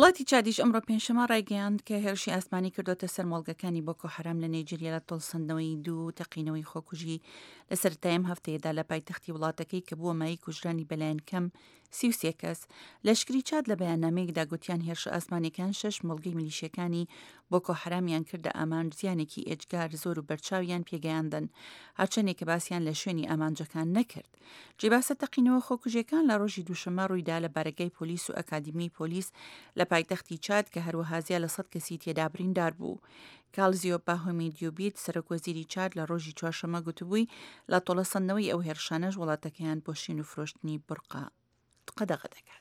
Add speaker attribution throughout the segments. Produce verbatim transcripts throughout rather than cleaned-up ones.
Speaker 1: وڵاتی چادیش ئەمڕۆ پێنجشەمە ڕایگەیاند کە هێرشی ئاسمانی کردوتە سەر مۆڵگەکانی بۆکۆ حەرام لە نایجێریا لە تۆڵسەندنەوەی دوو تەقینەوەی خۆکوژی لە سەرەتایەم هەفتەیەدا لە پایتەختی وڵاتەکەی کە بووە مای کوژرانی بەلایەن کەم سی و سێ کەس. لەشکری چاد لە بەیاننامەیەکدا گوتیان هێرش ئاسمانیەکان شەش مۆڵگەی میلیشیەکانی بۆکۆ حەرامیان کردە ئامانجزیانێکی ئێجگار زۆر و بەرچاویان پێگەیاندن، هەرچەندێک کە باسییان لە شوێنی ئامانجەکان نەکرد. جێباسە تەقینەوە خۆکوژیەکان لە ڕۆژی دووشەمە ڕوویدا لە بارگای پۆلیس و ئەکادیمی پۆلیس لە پایتەختی چاد کە هەروەها زیاد لە سەد کەسی تێدا بریندار بوو. کالزیۆ باهۆمیدیۆبیت سەرۆکوەزیری چاد لە ڕۆژی چوارشەمە گوتبووی لە تۆڵەسەندنەوەی ئەو هێرشانەش وڵاتەکەیان بۆشین و فرۆشتنی بڕقا قەدەغە دەکات.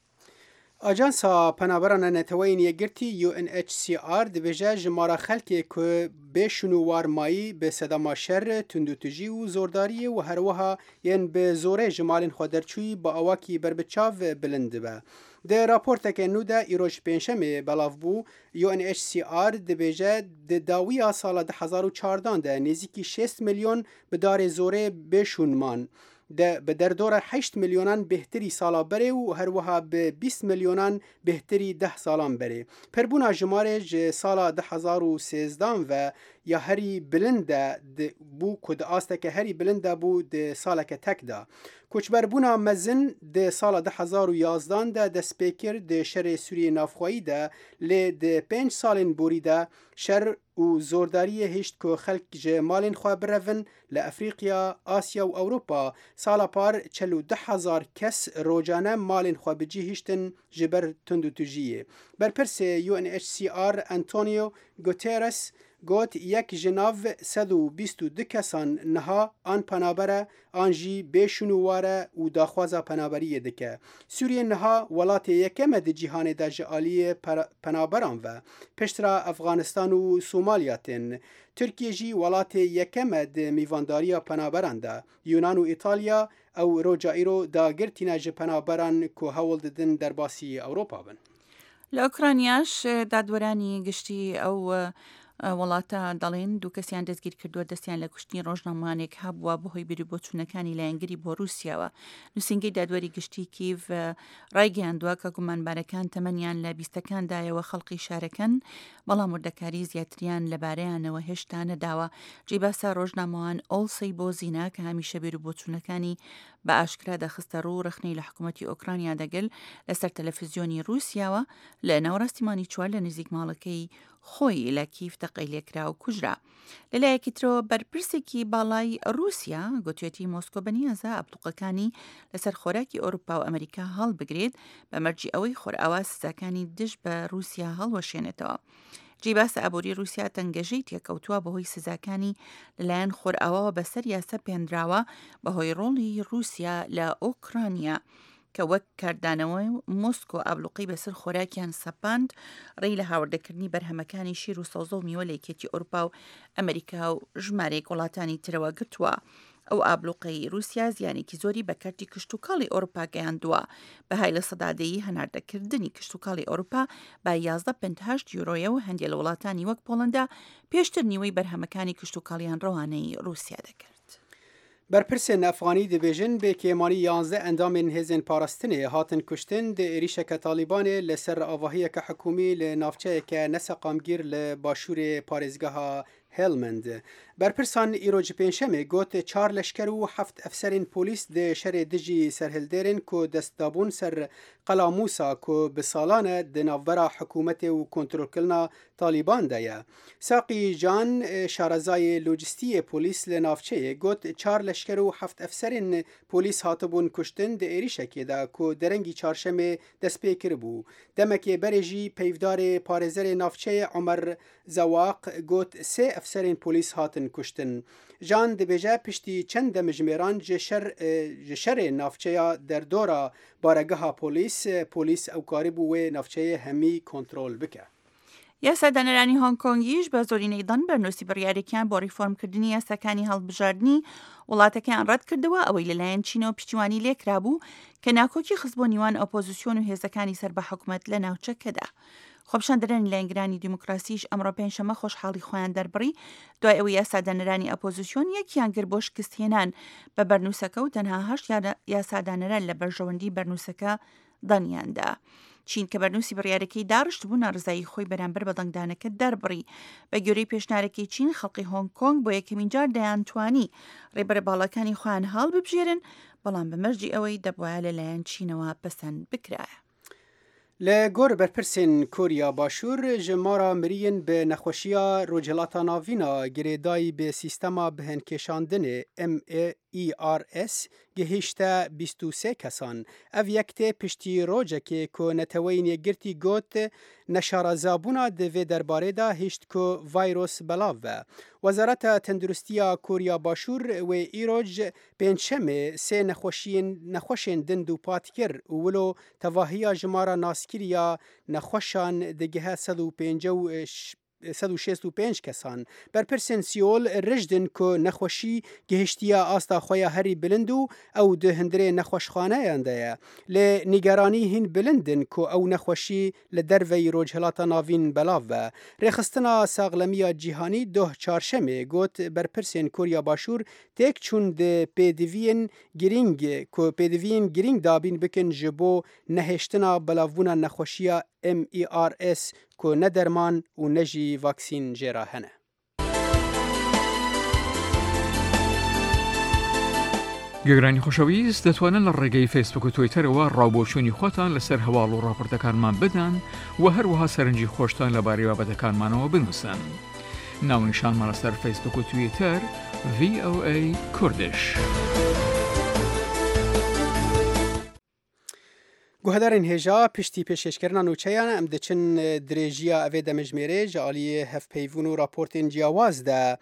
Speaker 2: ئاجانسا پەنابەرانە نەتەوەی یەکگرتی یو ئن ئەچ سی ئار دەبێژە ژمارە خەلکێک ku بێشن و وارمایی بە سەدەما شەر توندوتژی و زۆرداریە و هەروەها یەن بە زۆرەی ژمالên xwe derçûyî bi awakî berbiçav bilind dibe. Di raporteke nû de îroj pênşemê belav bû, U N H C R dibêje di dawiya sala di hezar û çardan de nêzîkî şêst milyon bi darê zorê bêşûn man. De bi derdora heşt milyonan bêhtirî sala berê û herwiha bi bîst milyonan bêhtirî deh salan berê. Pirbûna jimarê ji sala di hezar û sêzdan ve ya herî bilind de bû ku di asteke herî bilind de bû di saleke tek da. Koçberbûna mezin di sala di hezar û yazdan de dest pê kir di şerê Sûriyê navxwayî de lê di pênc salên borî de şer û zordariyê hêşt ku xelk ji malên xwe birevin li Efrîqiya, Asya û Ewropa. Sala par çel û deh hezar kes rojane malên xwe bi cî hîştin ji ber tundutujiyê. Berpirsê U N H C R Antonio Guterres got yek ji nav sed û bîst û du kesan niha an penabere an jî bêşûn û ware û daxwaza penaberiyê dike. Sûriye niha welatê yekeme di cîhanê de ji aliyê penaberan ve piştra Efganistan û Somalya tên. Tirkiye jî welatê yekeme di mîvandariya penaberan de. Yunan û İtalya ew roca îro dagirtîne ji penaberan ku hewl didin derbasî Ewropa bin.
Speaker 1: لە ئۆکرانیاش دادوەرانی گشتی ئەو وڵاتە دەڵێن دوو کەسیان دەستگیر کردووە دەستیان لە کوشتنی ڕۆژنامەوانێک هەبووە بەهۆی بیربۆچوونەکانی لایەنگری بۆ رووسیاوە. نووسینگەی دادوەری گشتی کیڤ ڕایگەیاندووە کە گومانبارەکان تەمەنیان لە بیستەکاندایەوە خەڵقی شارەکەن، بەڵام وردەکاری زیاتریان لەبارەیانەوە هێشتا نەداوە. جێباسە ڕۆژنامەوان ئۆڵسەی بۆ زینا کە هەمیشە بیربۆچوونەکانی بە ئاشکرا دەخستە ڕوو ڕخنەی لە حکوومەتی ئۆکرانیا دەگەل لەسەر تەلەڤیزیۆنی رووسیاوە لە ناوەڕاستیمانی چوار لە نزیک ماڵەکەی خۆی لە کیف تەقەیلێکرا و کوژرا. لەلایەکی ترەوە بەرپرسێکی باڵای رووسیا گوتوێتی مۆسکۆ بەنیازە ئەبلوقەکانی لەسەر خۆراکی ئەوروپا و ئەمریکا هەڵبگرێت بە مەرجی ئەوەی خۆرئاوا سزاکانی دژ بە رووسیا هەڵوەشێنێتەوە. جێباسە ئابووری رووسیا تەنگەژەی تێکەوتووە بەهۆی سزاکانی لەلایەن خۆرئاواوە بەسەر یاسە پێنراوە بەهۆی ڕۆڵی رووسیا لە ئۆکرانیا کە وەک کاردانەوەی مۆسکۆ ئابلوقەی بەسەر خۆراکیان سەپاند ڕێی لە هاوردەکردنی بەرهەمەکانی شیر و سەوزە و میوە لە یەکێتی ئەوروپا و ئەمریکا و ژمارەیەک وڵاتانی ترەوە گرتووە. ئەو ئابلوقەی رووسیا زیانێکی زۆری بە کەرتی کشت و کاڵی ئەوروپا گەیاندووە. بەهای لە سەدادەیی هەناردەکردنی کشت و کاڵی ئەوروپا با یازدە پێنج هەشت یورۆیە و هەندێک لە وڵاتانی وەک پۆڵەندا پێشتر نیوەی بەرهەمەکانی کشت و کاڵیان ڕەوانەی رووسیا دەکرد.
Speaker 2: Berpirsên Efxanî dibêjin bê kêmanî yanzdeh endamên hêzên parastinê hatin kuştin di êrişeke Talîbanê li ser avahiyeke hikûmî li navçeyeke neseqamgîr li başûrê parêzgeha Helmand. Berpirsan îro ji pênşemê got çar leşker û heft efserên polîs di şerê dijî serhildêrên ku dest dabûn ser Qela Musa ku bi salan e di navbera hikûmetê û kontrolkirina Talîban de ye. Saqî Can şarezayê lojîstiyê polîs li navçeyê got çar leşker û heft efserên polîs hatibûn kuştin di êrişekê de ku derengî çarşemê dest pê kiribû. Demekê berê jî peyvdarê parêzerê navçeyê Ömer Zewaq got sê efserên polîs hatin kuştin. Jan dibêje piştî çend demijmêran ji şer ji şerê navçeya derdora baregeha polîs polîs ew karîbû wê navçeyê hemî kontrol bike.
Speaker 1: یاسادانەرانی هۆنگکۆنگیش بە زۆرینەی دەن بەرنووسی بڕیارێکیان بۆ ریفۆرمکردنی یاساکانی هەڵبژاردننی وڵاتەکەیان ڕەت کردەوە ئەوەی لەلایەن چینەوە پشتیوانی لێکرابوو کە ناکۆکی خست بۆ نیوان ئۆپۆزیسیۆن و هێزەکانی سەر بە حکوومەت لە ناوچەکەدا. خۆپیشاندەرانی لایەنگرانی دیموکراسیش ئەمڕۆ پێنجشەمە خۆشحاڵی خۆیان دەربڕی دوای ئەوەی یاسادانەرانی ئۆپۆزیسیۆن یەکیان کرد بۆ شکستهێنان بە بەرنووسەکە و تەنها هەشت یاسادانەران لە بەرژەوەندی بەرنووسەکە دەنیاندا. چین کە بەرنووسی بڕیارەکەی داڕشت بوو ناڕزایی خۆی بەرامبەر بە دەنگدانەکە دەربڕی. بە گوێرەی پێشنارەکەی چین خەڵقی هۆنگ کۆنگ بۆ یەکەمین جار دەیانتوانی ڕێبەرە باڵەکانی خۆیان هەڵ ببژێرن، بەڵام بەمەرجی ئەوەی دەبوایە لەلایەن چینەوە پەسەند بکرایە.
Speaker 2: لە گۆر بەرپرسên کوریا باشوور ji mara miriyên bi nexweşiya Rojhilata Navîna girêdayî bi sîstema bihenkeşandinê M E R S gihîşte bîst û sê kesan. Ev yek tê piştî rojekê ku neteweyên yekgirtî got neşarazabûna di vê derbarê de hîşt ku vayros belav ve. Wezareta Tendurustiya Koriya Başûr wê îroj pênçemê sê nexweşiyên nexweşên din dû pat kir û wilo tevahiya ji mara naskiriya nexweşan digihe sed û pênc û sed û şêst û pênc kesan. Berpirsên Sîol rijdin ku nexweşî gihiştiya asta xwe ya herî bilind û ew di hundirê nexweşxaneyan de ye. Lê nîgeranî hîn bilindin ku ew nexweşî li derveyî Rojhilata Navîn belav ve. Rêxistina saxlemiya cîhanî doh çarşemê got berpirsên Koriya Başûr têk çûn di pêdiviyên girîng ku pêdiviyên girîng dabîn bikin ji bo nehêştina belavbûna nexweşiya M E R S ku ne derman û ne jî vaksîn jê re hene.
Speaker 3: گەگرانی خۆشەویست دەتوانن لە ڕێگەی فیسبوک و تویتەرەوە ڕاوبۆچوونی خۆتان لەسەر هەواڵ و ڕاپۆرتەکانمان بدەن و هەروەها سەرنجی خۆشتان لەبارەی بابەتەکانمانەوە بنووسن. ناونیشانمان لەسەر فیسبوک و تویتەر V O A کوردش.
Speaker 2: Guhdarên hêja piştî pêşkirina nûçeyan em diçin dirêjiya evê demijmêrê ji aliyê hevpeyvûn û raportên ciyawaz de.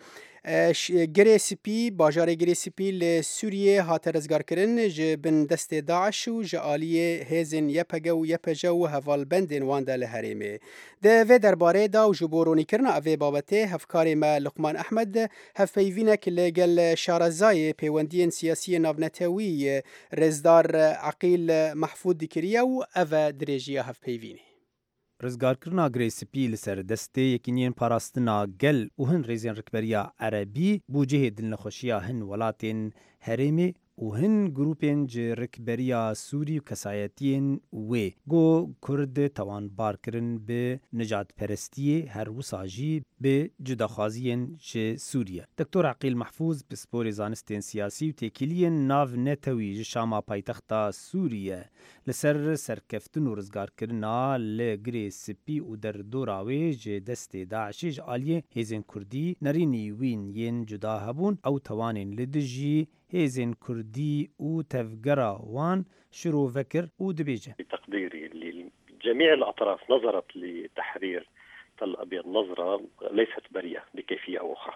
Speaker 2: Girê Spî, bajarê Girê Spî li Sûriyê hate rizgarkirin ji bin destê Daeş û ji aliyê hêzên Y P G û Y P J û hevalbendên wan de li herêmê. Di vê derbarê de û ji bo ronîkirina evê babetê hevkarê me Luqman Ehmed hevpeyvînek li gel şarezayê pêwendiyên siyasî navnetewî Rêzdar Eqîl Mehfûd dikiriye û ev e dirêjiya hevpeyvînê.
Speaker 4: Rizgarkirina Girê Spî li ser destê yekîniyên parastina gel û hin rêzên rikberiya Erebî bû cihê dilnexweşiya hin welatên herêmê û hin grûpên ji rikberiya Sûrî û kesayetiyên wê got Kurd tewanbarkirin bi nijadperestiyê her wisa jî bi cudaxwaziyên ji Sûriye. Doktor Eqîl Mehfûz pisporê zanistên siyasî û têkiliyên navnetewî ji Şama paytexta Sûriye li ser serkeftin û rizgarkirina li Girê Spî û derdora wê ji destê Daişê ji aliyê hêzên Kurdî nerînî wîn yên cuda hebûn ew tewanên li dijî hêzên Kurdî û tevgera wan şiro vekir û dibêje.
Speaker 5: بتقديري اللي جميع الأطراف نظرت لتحرير تل أبيض نظرة ليست بريئة بكيفية أو أخرى.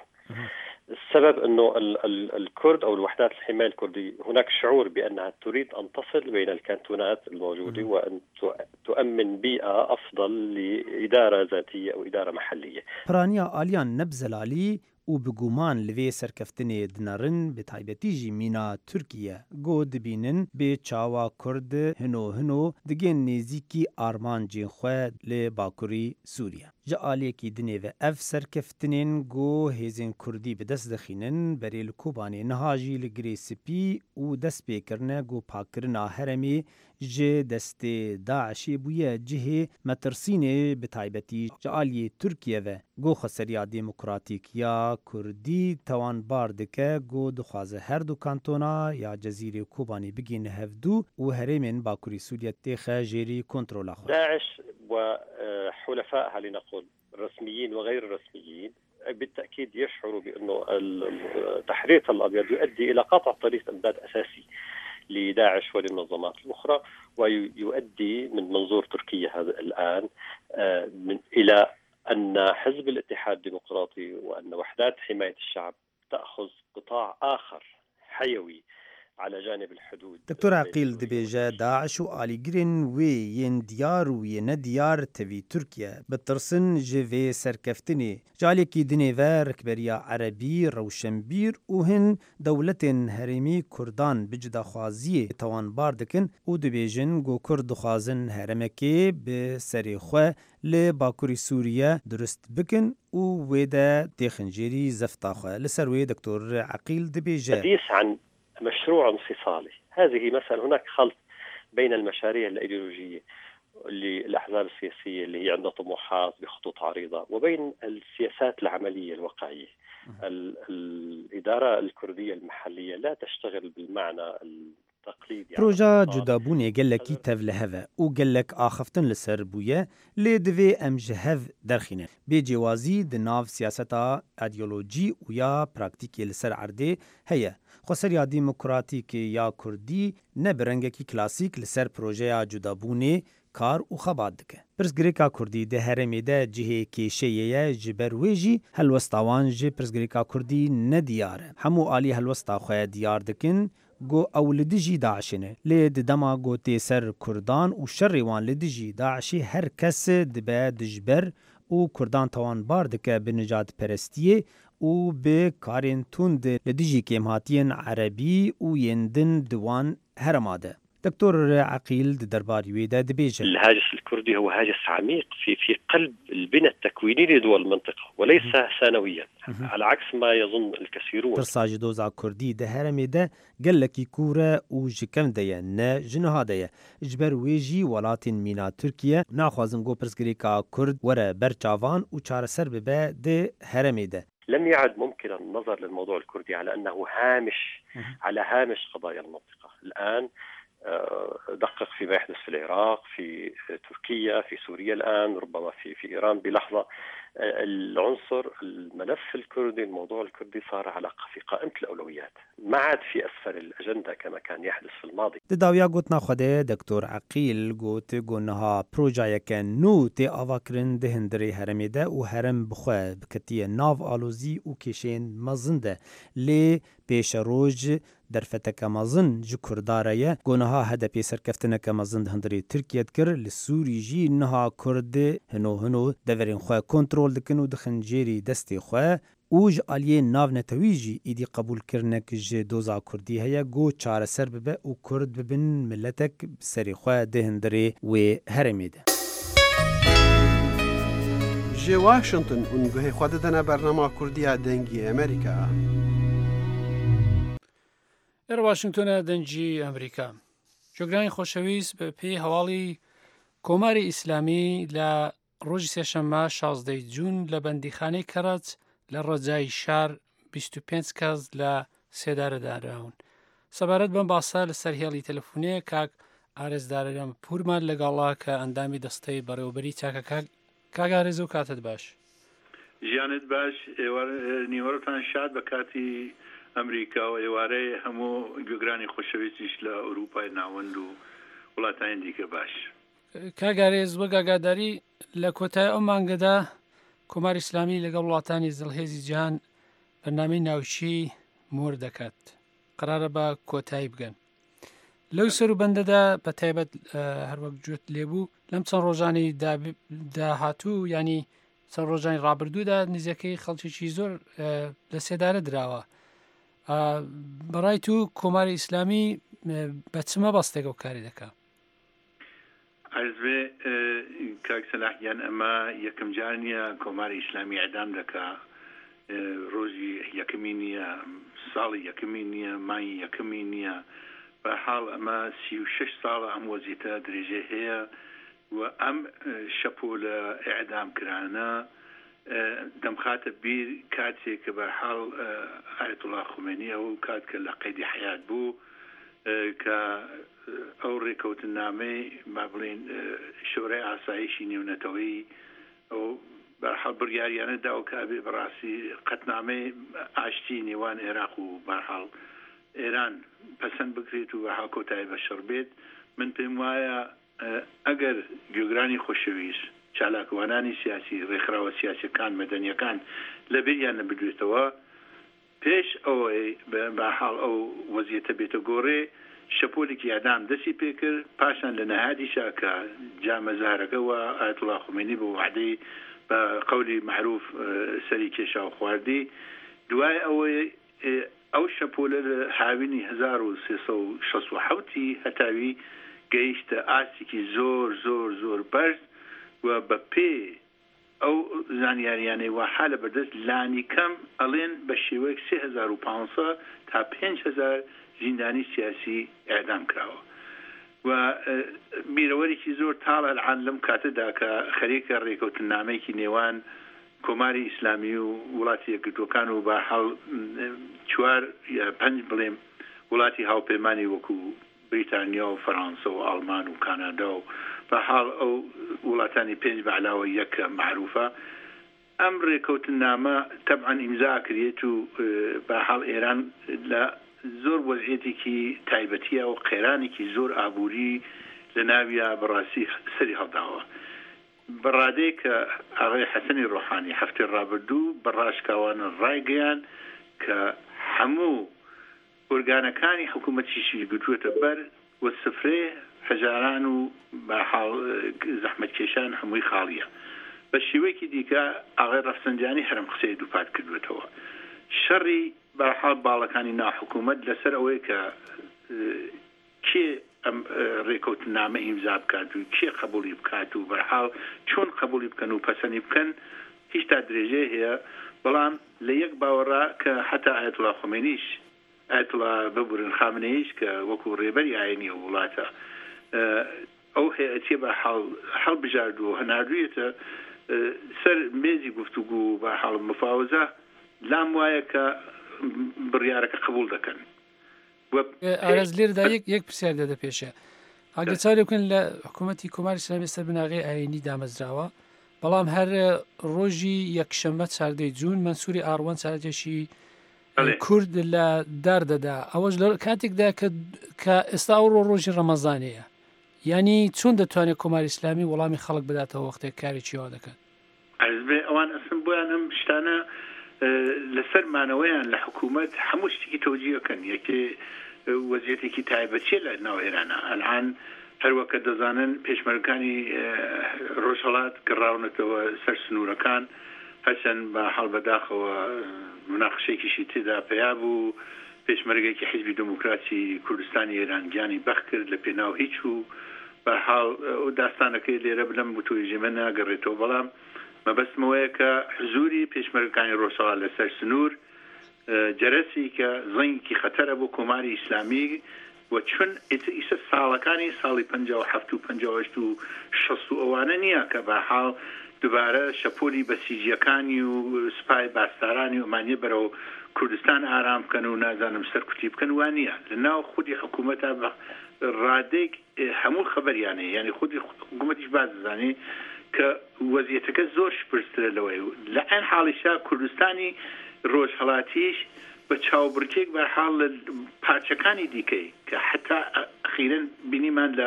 Speaker 5: السبب أنه ال ال الكرد أو الوحدات الحماية الكردية هناك شعور بأنها تريد أن تصل بين الكانتونات الموجودة وأن تؤمن بيئة أفضل لإدارة ذاتية أو إدارة محلية.
Speaker 4: پرانیا آلیان نبزلالی û bi guman li vê serkeftinê dinarin bi taybetî jî mîna Tirkiye got dibînin bê çawa Kurd hino hino digên nêzîkî armancên xwe li Bakurî Sûriye. Ji aliyekî dinê ve ev serkeftinên got hêzên Kurdî bi dest dixînin berê li Kobanê niha jî li Girê Spî û dest pêkirine got pakkirina herêmê ji destê Daişê bûye cihê metirsînê bi taybetî ji aliyê Tirkiye ve got xweseriya demokratîk ya Kurdî tewanbar dike got dixwaze her du kantona ya Cezîrê Kobanê bigîne hevdû û herêmên Bakurî Sûriye têxe jêrî kontrola xwe.
Speaker 5: داعش وحلفائها لنقل رسميين وغير رسميين بالتأكيد يشعروا بأنه تحرير تل أبيض يؤدي إلى قطع طريق إمداد أساسي لداعش وللمنظمات الأخرى ويؤدي من منظور تركيا هذا الآن من إلى أن حزب الاتحاد الديمقراطي وأن وحدات حماية الشعب تأخذ قطاع آخر حيوي على جانب الحدود.
Speaker 4: دکتور عقیل دبیجه داعش و آلیگرین وی ین دیار و ین دیار توی ترکیه بترسن جوی سرکفتنی جالی کی دنی و رکبریا عربی روشنبیر و هن دولتین هرمی کردان بجدا خوازی توان باردکن و دبیجن گو کرد خوازن هرمکی به سری خو ل باکوری سوریه درست بکن و ویده تخنجری زفتا خو لسر وی دکتور عقیل دبیجه
Speaker 5: حديث عن مشروع انفصالي. هذه مثلا هناك خلط بين المشاريع الأيديولوجية للأحزاب السياسية اللي هي عندها طموحات بخطوط عريضة، وبين السياسات العملية الواقعية. الإدارة الكردية المحلية لا تشتغل بالمعنى التقليدي.
Speaker 4: بروژا جدابونی گلکی تولهوه او گلک آخفتن لسر بویه لیدوی ام جهو درخینه. بی جوازی دناف سیاستا ایدئولوژی و یا پراکتیکی لسر عرده هیه. خسر یا دیموکراتیک یا کردی نبرنگکی کلاسیک لسر پروژه جدابونی کار و خباد دکه. پرسگریکا کردی ده هرمی ده جهه کشیه جبرویجی هلوستاوان جه پرسگریکا کردی ندیاره. همو آلی هلوستا خواه دیار دکن گو اولدجی داعشنه. لید دما گو تیسر کردان و شریوان لدجی داعشی هر کس دبه دجبر و کردان توان باردکه به نجات پرستیه و به کارین تند لدجی کمهاتین عربی و یندن دوان هرماده. دكتور عقيل درباري ويدا دبيجة.
Speaker 5: الهاجس الكردي هو هاجس عميق في في قلب البنى التكويني لدول المنطقة وليس ثانويا على عكس ما يظن الكثيرون.
Speaker 4: ترساج دوزا كردي ده هرمي ده قال لك كورة وجكم ديا نا جنها ديا اجبر ويجي ولاتين مينا تركيا ناخوازن جو برسكريكا كرد ورا برچاوان و چار سر ببا ده هرمي ده.
Speaker 5: لم يعد ممكنا النظر للموضوع الكردي على أنه هامش على هامش قضايا المنطقة. الآن دقق فيما يحدث في العراق، في تركيا، في سوريا الآن، ربما في في إيران بلحظة. العنصر الملف الكردي، الموضوع الكردي صار على في قائمة الأولويات، ما عاد في أسفل الأجندة كما كان يحدث في الماضي.
Speaker 4: داویا گوتنا خوده دکتور عقیل گوت گونها پروژه یکن نو تی آواکرین دهندری هرمی ده و هرم بخواه بکتی ناو آلوزی و کشین مزنده لی پیش روج در فتک مزن جو کرداره گونها هده پیسر کفتنه که مزن هندری ترکیه کر لسوری جی نها کرد هنو هنو دورین خواه کنترول دکن و دخنجیری دستی خواه اوج آلیه ناو نتویجی ایدی قبول کرنک جه دوزا کردی هیا گو چار سر ببه و کرد ببین ملتک سری خواه دهندری و هرمی ده.
Speaker 2: جه واشنطن اونگوه خود دنه برنامه کردی دنگی امریکا.
Speaker 6: در واشنگتن دنجی امریکا. جوگرانی خوشویست به پی حوالی کۆماری ئیسلامی لە ڕۆژی سێشەممە شازدەی جوون لە بەندیخانەی کەرەچ لە ڕۆجای شار بیست و پێنج کەس لە سێدارەداراون. سەبارەت بەم باسە لە سەر هێڵی تەلەفۆنەیە کاک ئارێزدارەم پورمان لەگەڵا کە ئەندامی دەستەی بەڕێوەبەری چاکە کاک ئارێز و کاتت باش.
Speaker 7: ژیانت باش، نیوەڕتان شاد بە کاتی ئەمریکا و ئێوارەی هەموو گوێگرانی خۆشەویستیش لە ئەوروپای ناوەند و وڵاتانی دیکە باش.
Speaker 6: کاگارێز وەک ئاگاداری لە کۆتای ئەو مانگەدا کۆماری ئیسلامی لەگەڵ وڵاتانی زڵهێزی جیهان بەرنامەی ناوچی مۆر دەکات، قەرارە بە کۆتایی بگەن. لەو سەر و بەندەدا بە تایبەت هەروەک گوێت لێبوو لەم چەند ڕۆژانی داهاتوو ینی چەند ڕۆژانی ڕابردوودا نزیەکەی خەڵکیی زۆر لە سێدارە دراوە. بەڕای تو کۆماری ئیسلامی بە چمە بەستێک ئەو کاری دەکات؟
Speaker 7: عرضبێ کاک سەلاحیان ئەمە یەکەم جار نییە کۆماری ئیسلامی ئەعدام دەکا، ڕۆژی یەکەمی نییە، ساڵی یەکەمی نییە، مانگی یەکەمی نییە. بەحاڵ ئەمە سی و شەش ساڵە ئەم وەزیتە درێژێ هەیە و ئەم شەپۆ لە ئەعدام کرانە دەمخاتە بیر کاتێک کە بەحاڵ ئایەتوڵا خومێنی ئەو کات کە لە قەیدی حەیات بوو کە ئەو ڕێکەوتنامەی با بڵێن شۆرەی ئاسایشی نێونەتەوەی ئەو بەرحەڵ بڕیاریانە دا و کابێ بەڕاستی قەتنامەی ئاشتی نێوان عێراق و بەرحەڵ ئێران پەسەند بکرێت و بەرحەڵ کۆتایی بەشەڕ بێت. من پێم وایە ئەگەر گوێگرانی خۆشەویست چالاکوانانی سیاسی ڕێکخراوە سیاسیەکان مەدەنیەکان لە بیریان نەبدوێتەوە پێش ئەوەی بەحاڵ ئەو وەزیەتە بێتە گۆڕێ شەپۆلێکی ئەعدام دەستی پێکرد، پاشان لە نەهادیشا کە جامەزارەکەەوە ئایەتوڵا خومێنی بە وعدەی بە قەولی معروف سەری کێشا و خواردی. دوای ئەوەی ئەو شەپۆلە لە هاوینی هەزار و سێسە و شەست و حەوتی هەتاوی گەیشتە ئاستێکی زۆر زۆر زۆر بەرز و بە پێ ئەو زانیاریانەی وا حالە بەردەست لانی کەم ئەڵێن بە شێوەیەک سێ هەزار و پانسە تا پێنج هەزار زیندانی سیاسی ئەعدام کراوە. و میرەوەرێکی زۆر تاڵ ئەلعان لەم کاتەدا کە خەریکە ڕێکەوتنامەیەکی نێوان کۆماری ئیسلامی و وڵاتی یەکگرتوەکان و بە حاڵ چوار پنج بڵێم وڵاتی هاوپەیمانی وەکو بریتانیا و فەڕەنسا و ئەڵمان و کانادا و بە حاڵ ئەو وڵاتانی پێنج بە علاوە یەک معروفە ئەم ڕێکەوتنامە تەبعەن ئیمزا کرێت و بە حاڵ ئێران لە زۆر وەزعێتێکی تایبەتیە و قێرانێکی زۆر ئابووری لە ناویە بەڕاستی سەری هەڵداوە بەڕادەیە کە ئاغای حەسەنی ڕۆحانی هەفتەی ڕابردوو بەڕاشکاوانە ڕایگەیان کە هەموو ئۆرگانەکانی حکوومەتیشی گوتووەتە بەر وە سفرێ هەژاران و بە زەحمەتکێشان هەمووی خاڵیە بە شێوەیەکی دیکە ئاغای ڕەفسەنجانی هەرم قسەی دووپات کردوێتەوە شەڕی بەحاڵ باڵەکانی ناحکوومەت لەسەر ئەوەی کە کێ ئەم ڕێکەوتنامە ئیمزا بکات و کێ قبولی بکات و بەرحاڵ چۆن قبولی بکەن و پەسەنی بکەن هیچ تا درێژێ هەیە بەڵام لە یەک باوەڕا کە حتا ئایەتوڵا خۆمێنیش ئایەتوڵا ببورن خامنەیش کە وەکو ڕێبەری ئاینی وڵاتە ئەو هەیەتیە بە هەڵبژاردووە هەناردوویەتە سەر مێزی گفتوگو بە حاڵ مفاوزە لام وایە کە بڕیارەکە قبول دەکەن
Speaker 6: ئارەز لێردا یەک پرسیار دەدە پێشە ئاگە چاوی بکەن لە حکوومەتی کۆماری ئیسلامی سەر بناغی ئاینی دامەزراوە بەڵام هەر ڕۆژی یەکشەممە چاردەی جوون منسووری ئاڕوان چارجێکی کورد لە داردەدا ئەوەش لە کاتێکدا کە ئێستا ئەو ڕۆ ڕۆژی ڕەمەزانەیە ینی چۆن دەتوانێت کۆماری ئیسلامی وەڵامی خەڵک بداتەوە وەختێک کارێکی وا دەکەن
Speaker 7: ئەوان ئەسم بۆیان ئەم شتانە لەسەرمانەوەیان لە حکوومەت هەموو شتێکی تۆجیەکەن یەکێ وەزیەتێکی تایبەتیە لە ناو ئێرانە ئەلعان هەروەکە دەزانن پێشمەرگەکانی ڕۆژهەڵات گەڕاونەتەوە سەر سنوورەکان هەچەند بە هەڵبەداخەوە مناقشەیەکیشی تێدا پیا بوو پێشمەرگێکی حیزبی دموکراسی کوردستانی ئێران گیانی بەخ کرد لە پێناو هیچ و بە حاڵ ئەو داستانەکەی لێرە بلەم بتوێژێمە ناگەڕێتەوە بەڵام مەبەستمەوەیە کە حزوری پێشمەرگەکانی ڕۆژهەڵات لەسەر سنوور جەرەسی کە زەنگێکی خەتەرە بۆ کۆماری ئیسلامی و چون ئیسە ساڵەکانی ساڵی پەنجا و هەفت و پەنجا و هەشت و شەست و ئەوانە نییە کە بە حاڵ دووبارە شەپۆلی بەسیجیەکانی و سپای باستارانی ومانیە بەرەو کوردستان ئارام بکەن و نازانم سەرکوتی بکەن وانە لە ناو خودی حکوومەتە بە ڕادێک هەموو خەبەریانەیە یعنی خودی حکوومەتیش باززانانی کە وەزیەتەکە زۆر شپرسترە لەوەی لە ئەن حاڵیشا کوردستانی ڕۆژهەڵاتیش بە چاوبڕکێک بە حاڵ لە پارچەکانی دیکەی کە حتا ئەخیرەن بینیمان لە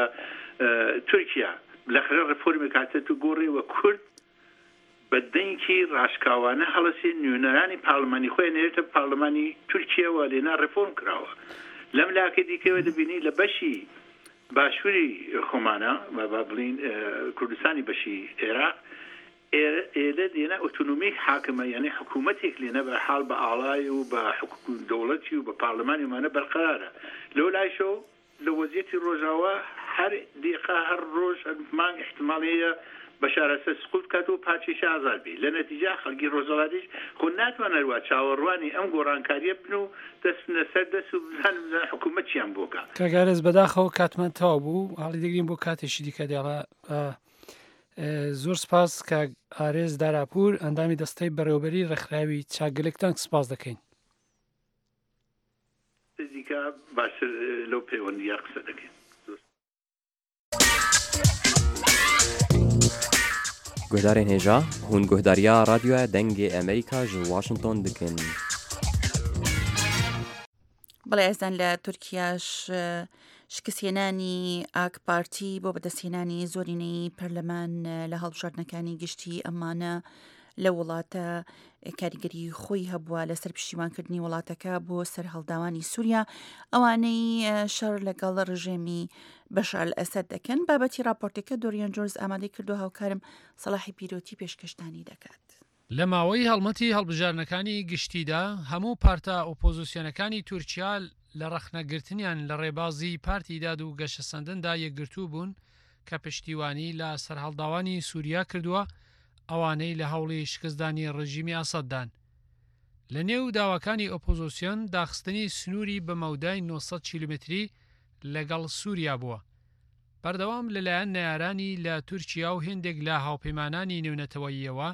Speaker 7: تورکیا لەخرە ڕفۆرمی کاتێت و گۆڕی وە کورد بە دەنگی ڕاشکاوانە هەڵەسی نوێنەرانی پارلمانی خۆی نێتە پارلمانی تورکیەوە لێنا ڕفۆرم کراوە لەم لاکە دیکەوە دەبینی لە بەشی باشووری خۆمانە با بڵین کوردستانی بەشی عێراق ئێرە لێنە ئۆتۆنۆمیک حاکمە یعنی حکوومەتێک لێنە بە حاڵ بە ئاڵای و بە دەوڵەتی و بە پارلمانیمانە بەرقرارە لەو لایشەوە لە وەزیەتی ڕۆژاوە هەر دیقا هەر ڕۆژ مانگ احتمالەیە بەشارەسە سقوط کات و پاچیش ئازاد بی لە نەتیجا خەڵکی ڕۆژهەڵاتیش خۆ ناتوانە هەروە چاوەڕوانی ئەم گۆڕانکاریە بن و دەستنە سەر دەست و بزانن حکوومەتیان بۆکە
Speaker 6: کاگارێز بەداخەوە کاتمان تەواو بوو هەڵی دەگرین بۆ کاتێکی دیکە دێڵە زۆر سپاس کە ئارێز داراپور ئەندامی دەستەی بەڕێوەبەری ڕێکخراوی چاگلێکتان سپاس دەکەین
Speaker 7: دیکە باشتر لەو پەیوەندیە قسە دەکەین
Speaker 8: گهدارên hêja hûn guhdariya radyoya dengê Amerîka ji Washington dikin.
Speaker 1: بەڵێ ئێزان لە تورکیاش شکستێنانی ئاک پارتی بۆ بەدەستهێنانی زۆرینەی پەرلەمان لە هەڵبژاردنەکانی گشتی ئەمانە لە وڵاتە کاریگەری خۆی هەبووە لەسەر پشتیوانکردنی وڵاتەکە بۆ سەر هەڵداوانی سووریا ئەوانەی شەڕ لەگەڵ ڕژێمی بەشار ئەسەد دەکەن بابەتی راپۆرتێکە دۆریان جۆرز ئامادەی کردو هاوکارم سەلاحی پیرۆتی پێشکەشتانی دەکات.
Speaker 6: لە ماوەی هەڵمەتی هەڵبژارنەکانی گشتیدا هەموو پارتە ئۆپۆزیسیۆنەکانی تورکیا لە ڕەخنەگرتنیان لە ڕێبازی پارتی داد و گەشە سەندندا یەکگرتوو بوون کە پشتیوانی لە سەرهەڵداوانی سووریا کردووە ئەوانەی لە هەوڵی شکستدانی ڕژیمی ئاسەددان. لە نێو داواکانی ئۆپۆزیسیۆن داخستنی سنووری بە مەودای نۆ سەد کیلومتری لەگەڵ سووریا بووە بەردەوام لەلایەن نەیارانی لە تورکیا و هێندێک لە هاوپەیمانانی نێونەتەوەییەوە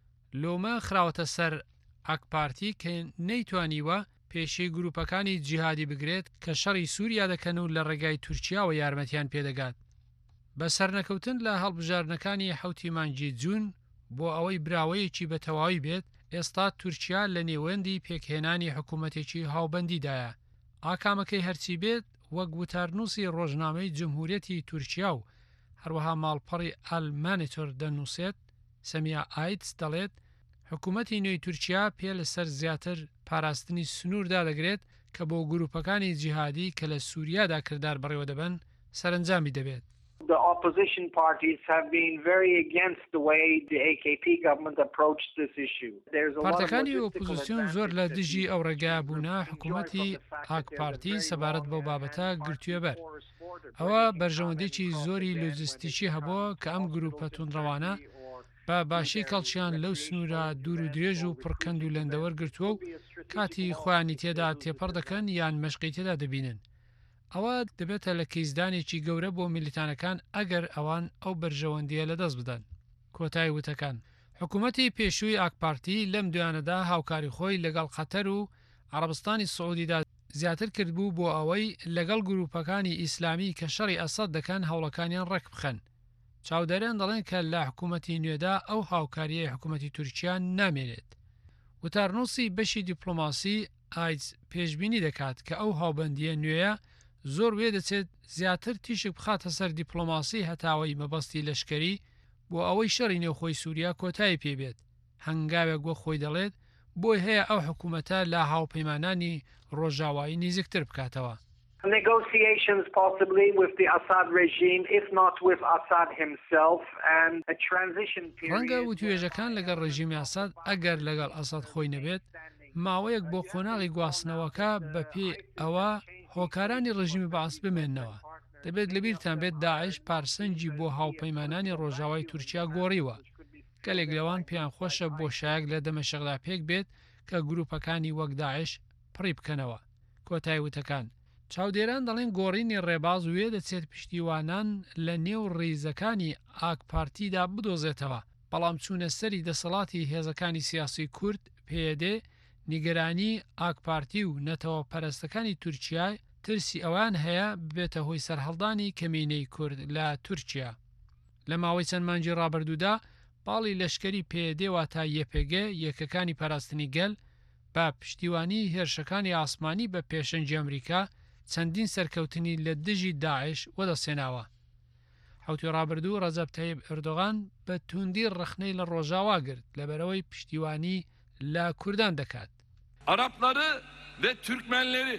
Speaker 6: لۆمە خراوەتە سەر ئاکپارتی کە نەیتوانیوە پێشەی گروپەکانی جیهادی بگرێت کە شەڕی سووریا دەکەن و لە ڕێگای تورکیاوە یارمەتیان پێدەگات. بە سەرنەکەوتن لە هەڵبژارنەکانی حوتی مانگی جوون بۆ ئەوەی براوەیەکی بە تەواوی بێت، ئێستا تورکیا لە نێوەندی پێکهێنانی حکوومەتێکی هاوبەندیدایە. ئاکامەکەی هەرچی بێت وەک وتارنووسی ڕۆژنامەی جمهوریەتی تورکیا و هەروەها ماڵپەڕی ئەلمانیتۆر دەنووسێت، سەمیا ئایتس دەڵێت حکوومەتی نوێی تورکیا پێ لەسەر زیاتر پاراستنی سنووردا دەگرێت کە بۆ گروپەکانی جیهادی کە لە سووریادا کردار بەڕێوە دەبن سەرنجامی دەبێت.
Speaker 9: The opposition parties have been very against the way the A K P government approached this issue.
Speaker 6: پارتەکانی ئۆپۆزیسیۆن زۆر لە دژی ئەو ڕێگایە بوونا حکوومەتی ئاک پارتی سەبارەت بەو بابەتە گرتووە بەر. ئەوە بەرژەوەندێکی زۆری لۆجستیکی هەبووە کە ئەم گروپە توندڕەوانە بە باشی کەڵچیان لەو سنوورە دوور و درێژ و پڕکەند و لەندەوەرگرتووە و کاتی خۆیانی تێدا تێپەڕ دەکەن یان مەشقی تێدا دەبینن. ئەوە دەبێتە لە کەیزدانێکی گەورە بۆ میلیتانەکان ئەگەر ئەوان ئەو بەرژەوەندیە لەدەست بدەن. کۆتای وتەکان حکوومەتی پێشووی ئاکپارتی لەم دویانەدا هاوکاری خۆی لەگەڵ قەتەر و عەرەبستانی سعودیدا زیاتر کردبوو بۆ ئەوەی لەگەڵ گروپەکانی ئیسلامی کە شەڕی ئەسەد دەکەن هەوڵەکانیان ڕێک بخەن. چاودەریان دەڵێن کە لە حکوومەتی نوێدا ئەو هاوکاریە حکوومەتی تورکیا نامێنێت. وتارنووسی بەشی دیپلۆماسی ئایتس پێشبینی دەکات کە ئەو هاوبەندیە نوێیە زۆر وێ دەچێت زیاتر تیشک بخاتە سەر دیپلۆماسی هەتاوەی مەبەستی لەشکری بۆ ئەوەی شەڕی نێوخۆی سووریا کۆتایی پێبێت. هەنگاوێک بۆ خۆی دەڵێت بۆی هەیە ئەو حکوومەتە لە هاوپەیمانانی ڕۆژاوایی نزیکتر بکاتەوە.
Speaker 9: Negotiations possibly with the Assad regime, if not with Assad himself, and a transition period.
Speaker 6: ڕەنگە وتوێژەکان لەگەڵ ڕژیمی ئاساد ئەگەر لەگەڵ ئاساد خۆی نەبێت، ماوەیەک بۆ قۆناغی گواستنەوەکە بە پێ ئەوە هۆکارانی ڕژیمی بەعاس بمێننەوە. دەبێت لەبیرتان بێت داعش پارسەنجی بۆ هاوپەیمانانی ڕۆژاوای تورکیا گۆڕیوە. گەلێک لەوان پێیان خۆشە بۆ شایەک لە دەمەشقدا پێک بێت کە گروپەکانی وەک داعش پڕی بکەنەوە. کۆتای وتەکان چاودێران دەڵێن گۆڕینی ڕێباز وێ دەچێت پشتیوانان لە نێو ڕێیزەکانی ئاک پارتیدا بدۆزێتەوە، بەڵام چوونە سەری دەسەڵاتی هێزەکانی سیاسی کورد پێدێ نیگەرانی ئاک پارتی و نەتەوە پەرستەکانی تورکیا ترسی ئەوان هەیە ببێتە هۆی سەرهەڵدانی کەمینەی کورد لە تورکیا. لە ماوەی چەند مانگی ڕابردوودا باڵی لەشکری پێدێوە تا یەپێگە یەکەکانی پاراستنی گەل بە پشتیوانی هێرشەکانی ئاسمانی بە پێشەنجی ئەمریکا چەندین سەرکەوتنی لە دژی داعش وەدەسێناوە. حوتی ڕابردوو ڕەجەب تەیب ئەردۆغان بە توندی ڕخنەی لە ڕۆژاوا گرت لەبەرەوەی پشتیوانی لە کوردان دەکات.
Speaker 10: Arapları ve Türkmenleri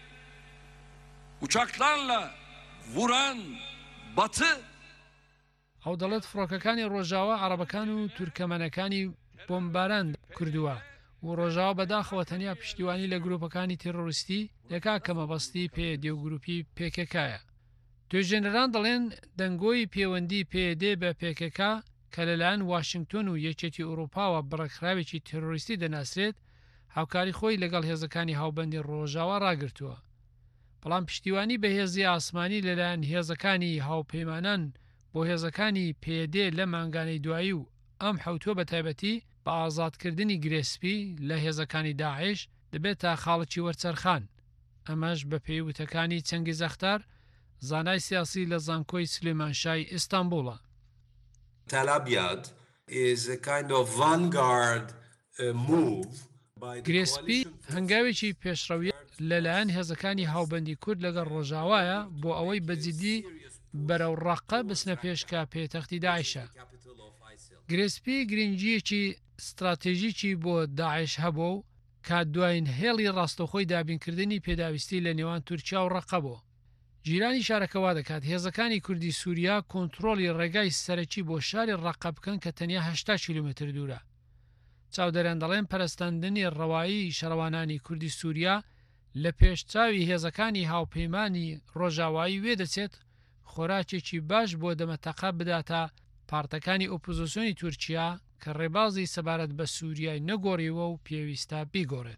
Speaker 10: uçaklarla vuran Batı
Speaker 6: ئەو دەڵێت فڕۆکەکانی ڕۆژاوا عەرەبەکان و تورکەمەنەکانی بۆمباران کردووە و ڕۆژاوا بەداخەوە تەنیا پشتیوانی لە گروپەکانی تێرۆریستی دەکا کە مەبەستی پێدێ و گروپی پێکەکایە. توێژێنەران دەڵێن دەنگۆی پەیوەندی پێدێ بە پێکەکە کە لەلایەن واشنگتۆن و یەکێتی ئوروپاوە بڕێکخراوێکی تێرۆریستی دەناسرێت هاوکاری خۆی لەگەڵ هێزەکانی هاوبەندی ڕۆژاوا ڕاگرتووە. بەڵام پشتیوانی بە هێزی ئاسمانی لەلایەن هێزەکانی هاوپەیمانان بۆ هێزەکانی پێدێ لە مانگانەی دوایی و ئەم حوتووە بە تایبەتی بە ئازادکردنی گرێسپی لە هێزەکانی داعش دەبێت تا خاڵکی وەرچەرخان. ئەمەش بە پێی وتەکانی چەنگی زەختار زانای سیاسی لە زانکۆی سلێمانشای ئیستانبوڵە.
Speaker 11: Tel Abyad is a kind of vanguard move.
Speaker 6: گرێسپی هەنگاوێکی پێشڕەوی لەلایەن هێزەکانی هاوبەندی کورد لەگەڵ ڕۆژاوایە بۆ ئەوەی بەجددی بەرەو ڕەقە بچنە پێشکە پێتەختی داعشە. گرێسپی گرنگجیەکی استراتێژیکی بۆ داعش هەبوو و کات دوایین هێڵی ڕاستەخۆی دابینکردنی پێداویستی لە نێوان تورکیا و ڕەقە بوو. جیرانی شارەکەوا دەکات هێزەکانی کوردی سووریا کۆنتڕۆلی ڕێگای سەرەکی بۆ شاری ڕەقە بکەن کە تەنیا هەشتا کیلومتر دوورە. چاودەریان دەڵێن پەرستاندنی ڕەوایی شەڕەوانانی کوردی سووریا لە پێشچاوی هێزەکانی هاوپەیمانی ڕۆژاوایی وێ دەچێت خۆراکێکی باش بۆ دەمەتەقە بداتە پارتەکانی ئۆپۆزیسیۆنی تورکیا کە ڕێبازی سەبارەت بە سووریای نەگۆڕیوە و پێویستە بیگۆڕێت.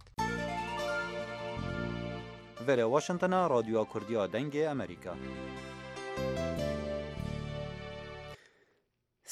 Speaker 12: Vere Washingtona Radyoya Kurdiya Dengê Amerîka.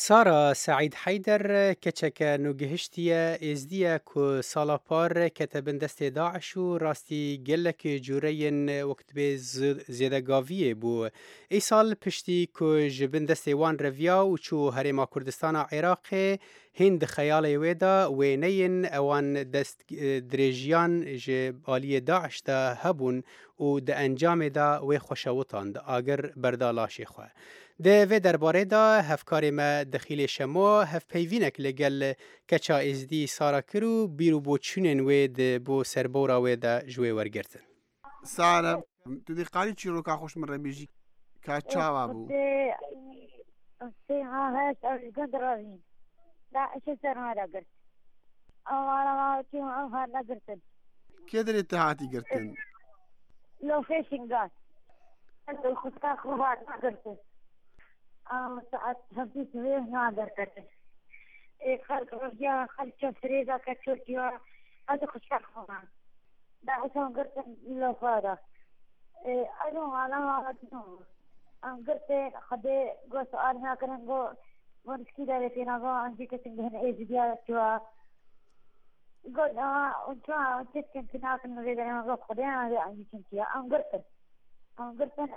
Speaker 2: سارا سعید حیدر کچک نوگهشتیه ازدیه که سالا پار کتبن دست داعش و راستی گلک جورین وقت به زیده گاویه بو. ای سال پشتی که جبن دست وان رویا و چو هرما کردستان عراق هند خیال ویدا و نین اوان دست دریجیان جبالی داعش دا هبون و دا انجام دا و خوشوطان دا آگر بردالاشی خواه. ده و درباره دا هفکار ما دخیل شما هف پیوینک لگل کچا ازدی سارا کرو بیرو بو چونین و ده بو سربورا و ده جوی ورگرتن.
Speaker 12: سارا تو دی قالی چی رو که خوش من ربیجی کچا وابو؟
Speaker 13: ده سی ها هست از گند روین دا اشه سر ها را گرت اوالا ما چی ها ها را گرتن
Speaker 12: که در اتحاتی گرتن؟
Speaker 13: لو فیشنگات لو خودکا خوبات را گرتن ساعت خمسين سنين نادر كده. خلق رجع خلق شفريزا كتشوتيا هذا خشاق خمان. ده عشان قرت لو فادا. أنا على ما أتنو. أنا قرت خدي جو سؤال هنا كنا جو ونسكي ده لتينا جو عندي كتنجهن إيش بيا توا. جو أنا وتوا تتكلم فينا كنا غير أنا جو خدي أنا عندي كنتيا. أنا قرت. أنا قرت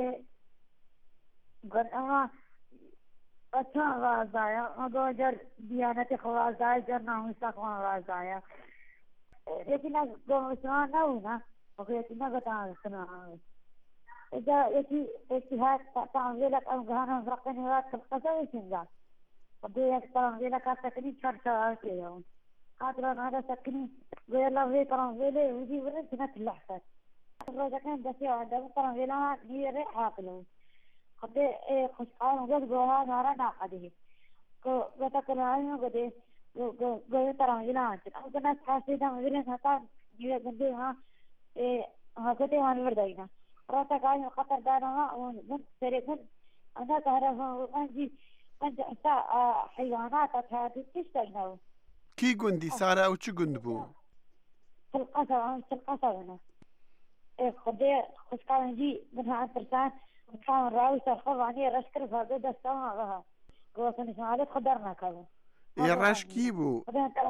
Speaker 13: قد أنا أتى غازايا أنا جر ديانتي خوازايا جر ناموسا خوازايا لكن أنا قوم سنا نونا وكيتنا قطع سنا إذا يكي اجتهاد تعمل لك أو جهانا فرقني وقت القصة يسنجا قبل تعمل لك تكني شرطة كيهم قادرا هذا سكني غير لا في تعمل لي ودي ورد سنة اللحظة الرجال كان دسي هذا تعمل لها غير عاقله قد خشقان وقد جوها نارا ناقده كو بتكلم قد جو جو ترى إلى أو كنا حاسيدا مديرين هتا جيل جندها ها كده هان وردينا رأسا كاين خطر دارنا ومن سرقن أنا كهرباء وأنجي أنت أنت حيوانات هذه تشتغلوا
Speaker 12: كي جندي سارة أو شو جند بو؟
Speaker 13: في القصر في القصر أنا قد خشقان جي منها عن ترسان كان راوي سرخب عني رشكر فاقد دستانا بها قوة نسمع خدرنا كذا
Speaker 12: يا راش كيبو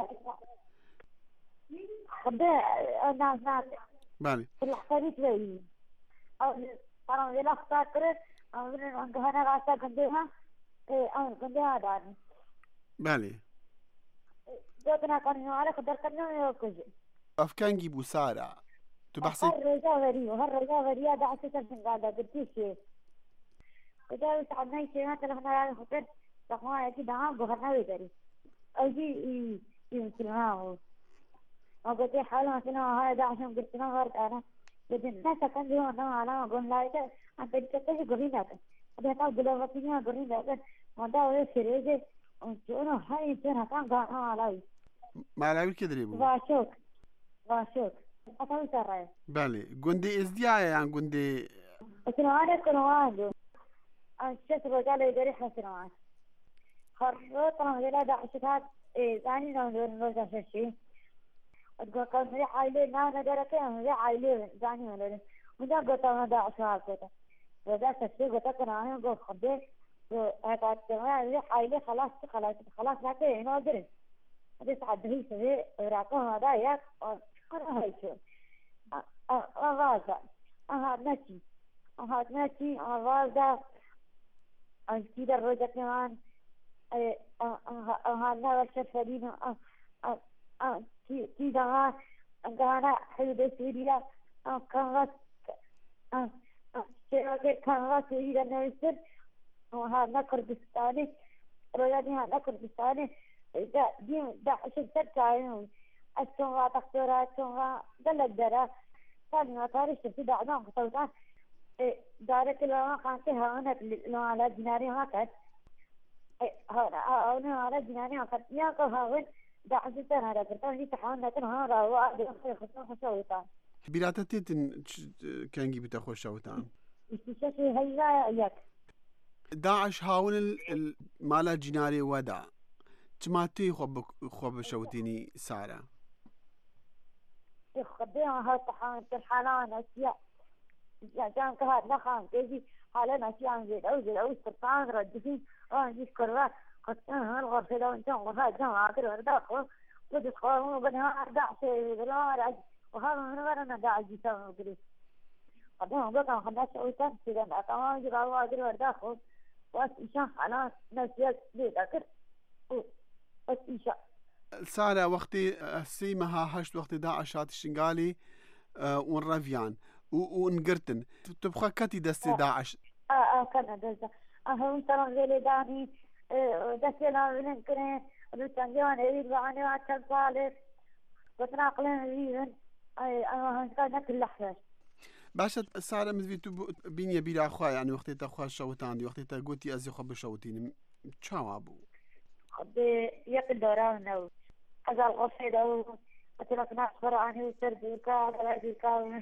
Speaker 13: خدا ناس ناس
Speaker 12: بالي
Speaker 13: في الحقيقة لي أو أنا ولا خاطر أو من عندها راسا قدها أو قدها دارني
Speaker 12: بالي
Speaker 13: جاتنا كان على خدر كنا يوكج
Speaker 12: أفكان جيبو سارة تبحثي
Speaker 13: هالرجاء غريب هالرجاء غريب هذا أساسا من قاعدة قلتيش كذا ساعدنا يصير مثلا إحنا على خطر تقوى أكيد عام بخرنا ويدري أجي يمكن هاو أقول لك حاله مثلا هذا عشان قلتنا غلط أنا لكن الناس كان جوا أنا على أقول لا إذا أنت تكتشف قرينا هذا أنا أقول له فينا قرينا ما ده ولا سريجة وشونو هاي يصير كان قاعد على
Speaker 12: ما لا يكدري بو
Speaker 13: واشوك واشوك أتوي سراي
Speaker 12: بالي جندي إزدياء يعني جندي
Speaker 13: أنا أنا كنوانجو الشيء الرجال يدري حسنات خرّط أنا ولا دا عشتات إيه ثاني نوع نوع شيء أتقول كان في عائلة نانا درك أنا في عائلة ثاني ولا وده قلت أنا دا عشتات كده وده شيء قلت أنا أنا أقول خبر هذا تمام في عائلة خلاص خلاص خلاص ما كده هنا أدري هذا سعد هي سوي راكم هذا يا أنا هاي شو أغازة أهاد نتي أهاد نتي أغازة أكيد الرجال كمان أهنا والشفرين كذا أنا حيد سيريا كان شيء كان سيريا نويسر وهنا كردستاني رجالي هنا كردستاني دا دي دا شفت كاين أسمع دكتورات أسمع دلدرة كان ما تعرف شو دا أنا قلت دارك لما كانت هنا لما على جناري ما كانت هنا على جناري ما كانت يا كهون دا عزيزة هذا كرتون هي تحاول لكن هذا هو ده خصوصا خصوصا
Speaker 12: بيراتتين كان جيبت أخو شوتان
Speaker 13: شيء هيا ياك
Speaker 12: داعش هاون المالا جناري ودا تماتي خوب خوب شوتيني سارة
Speaker 13: يخبيها هاد تحاول تحالان أشياء كان كهاد نخان كذي حالنا أشياء زي أو زي أو استطاعن ردفين آه يذكرها قد أنا الغرفة لو أنت غرفة جماعة كده داخل بدي تخاف وبدها أرجع شيء ولا أرجع وهذا من غير أنا داعي جسم وكذي قد أنا بقى خلاص أوتان كذا أنا كمان جرا واجر داخل بس إيشان أنا نسيت ذكر بس إيشان
Speaker 12: سارة وقتي سيمها هشت وقت داعش شات الشنغالي ونرفيان ونقرتن تبقى كتي دستي داعش
Speaker 13: آه آه كان دزا أهم ترى زي داني دستنا بنكره ونتنجون إيد وعني وعتن صالح وتناقلين ريبن أي أهم كان كل لحظة
Speaker 12: باشا سارة مزبيتو بيني بيلا أخوة يعني وقتي تأخوة شوتان دي وقتي تقولتي أزي خب شوتيني شو أبو
Speaker 13: خب يقل دوران نو هذا الغفيد أو أتلقنا فرعاني وسربوكا على ذلك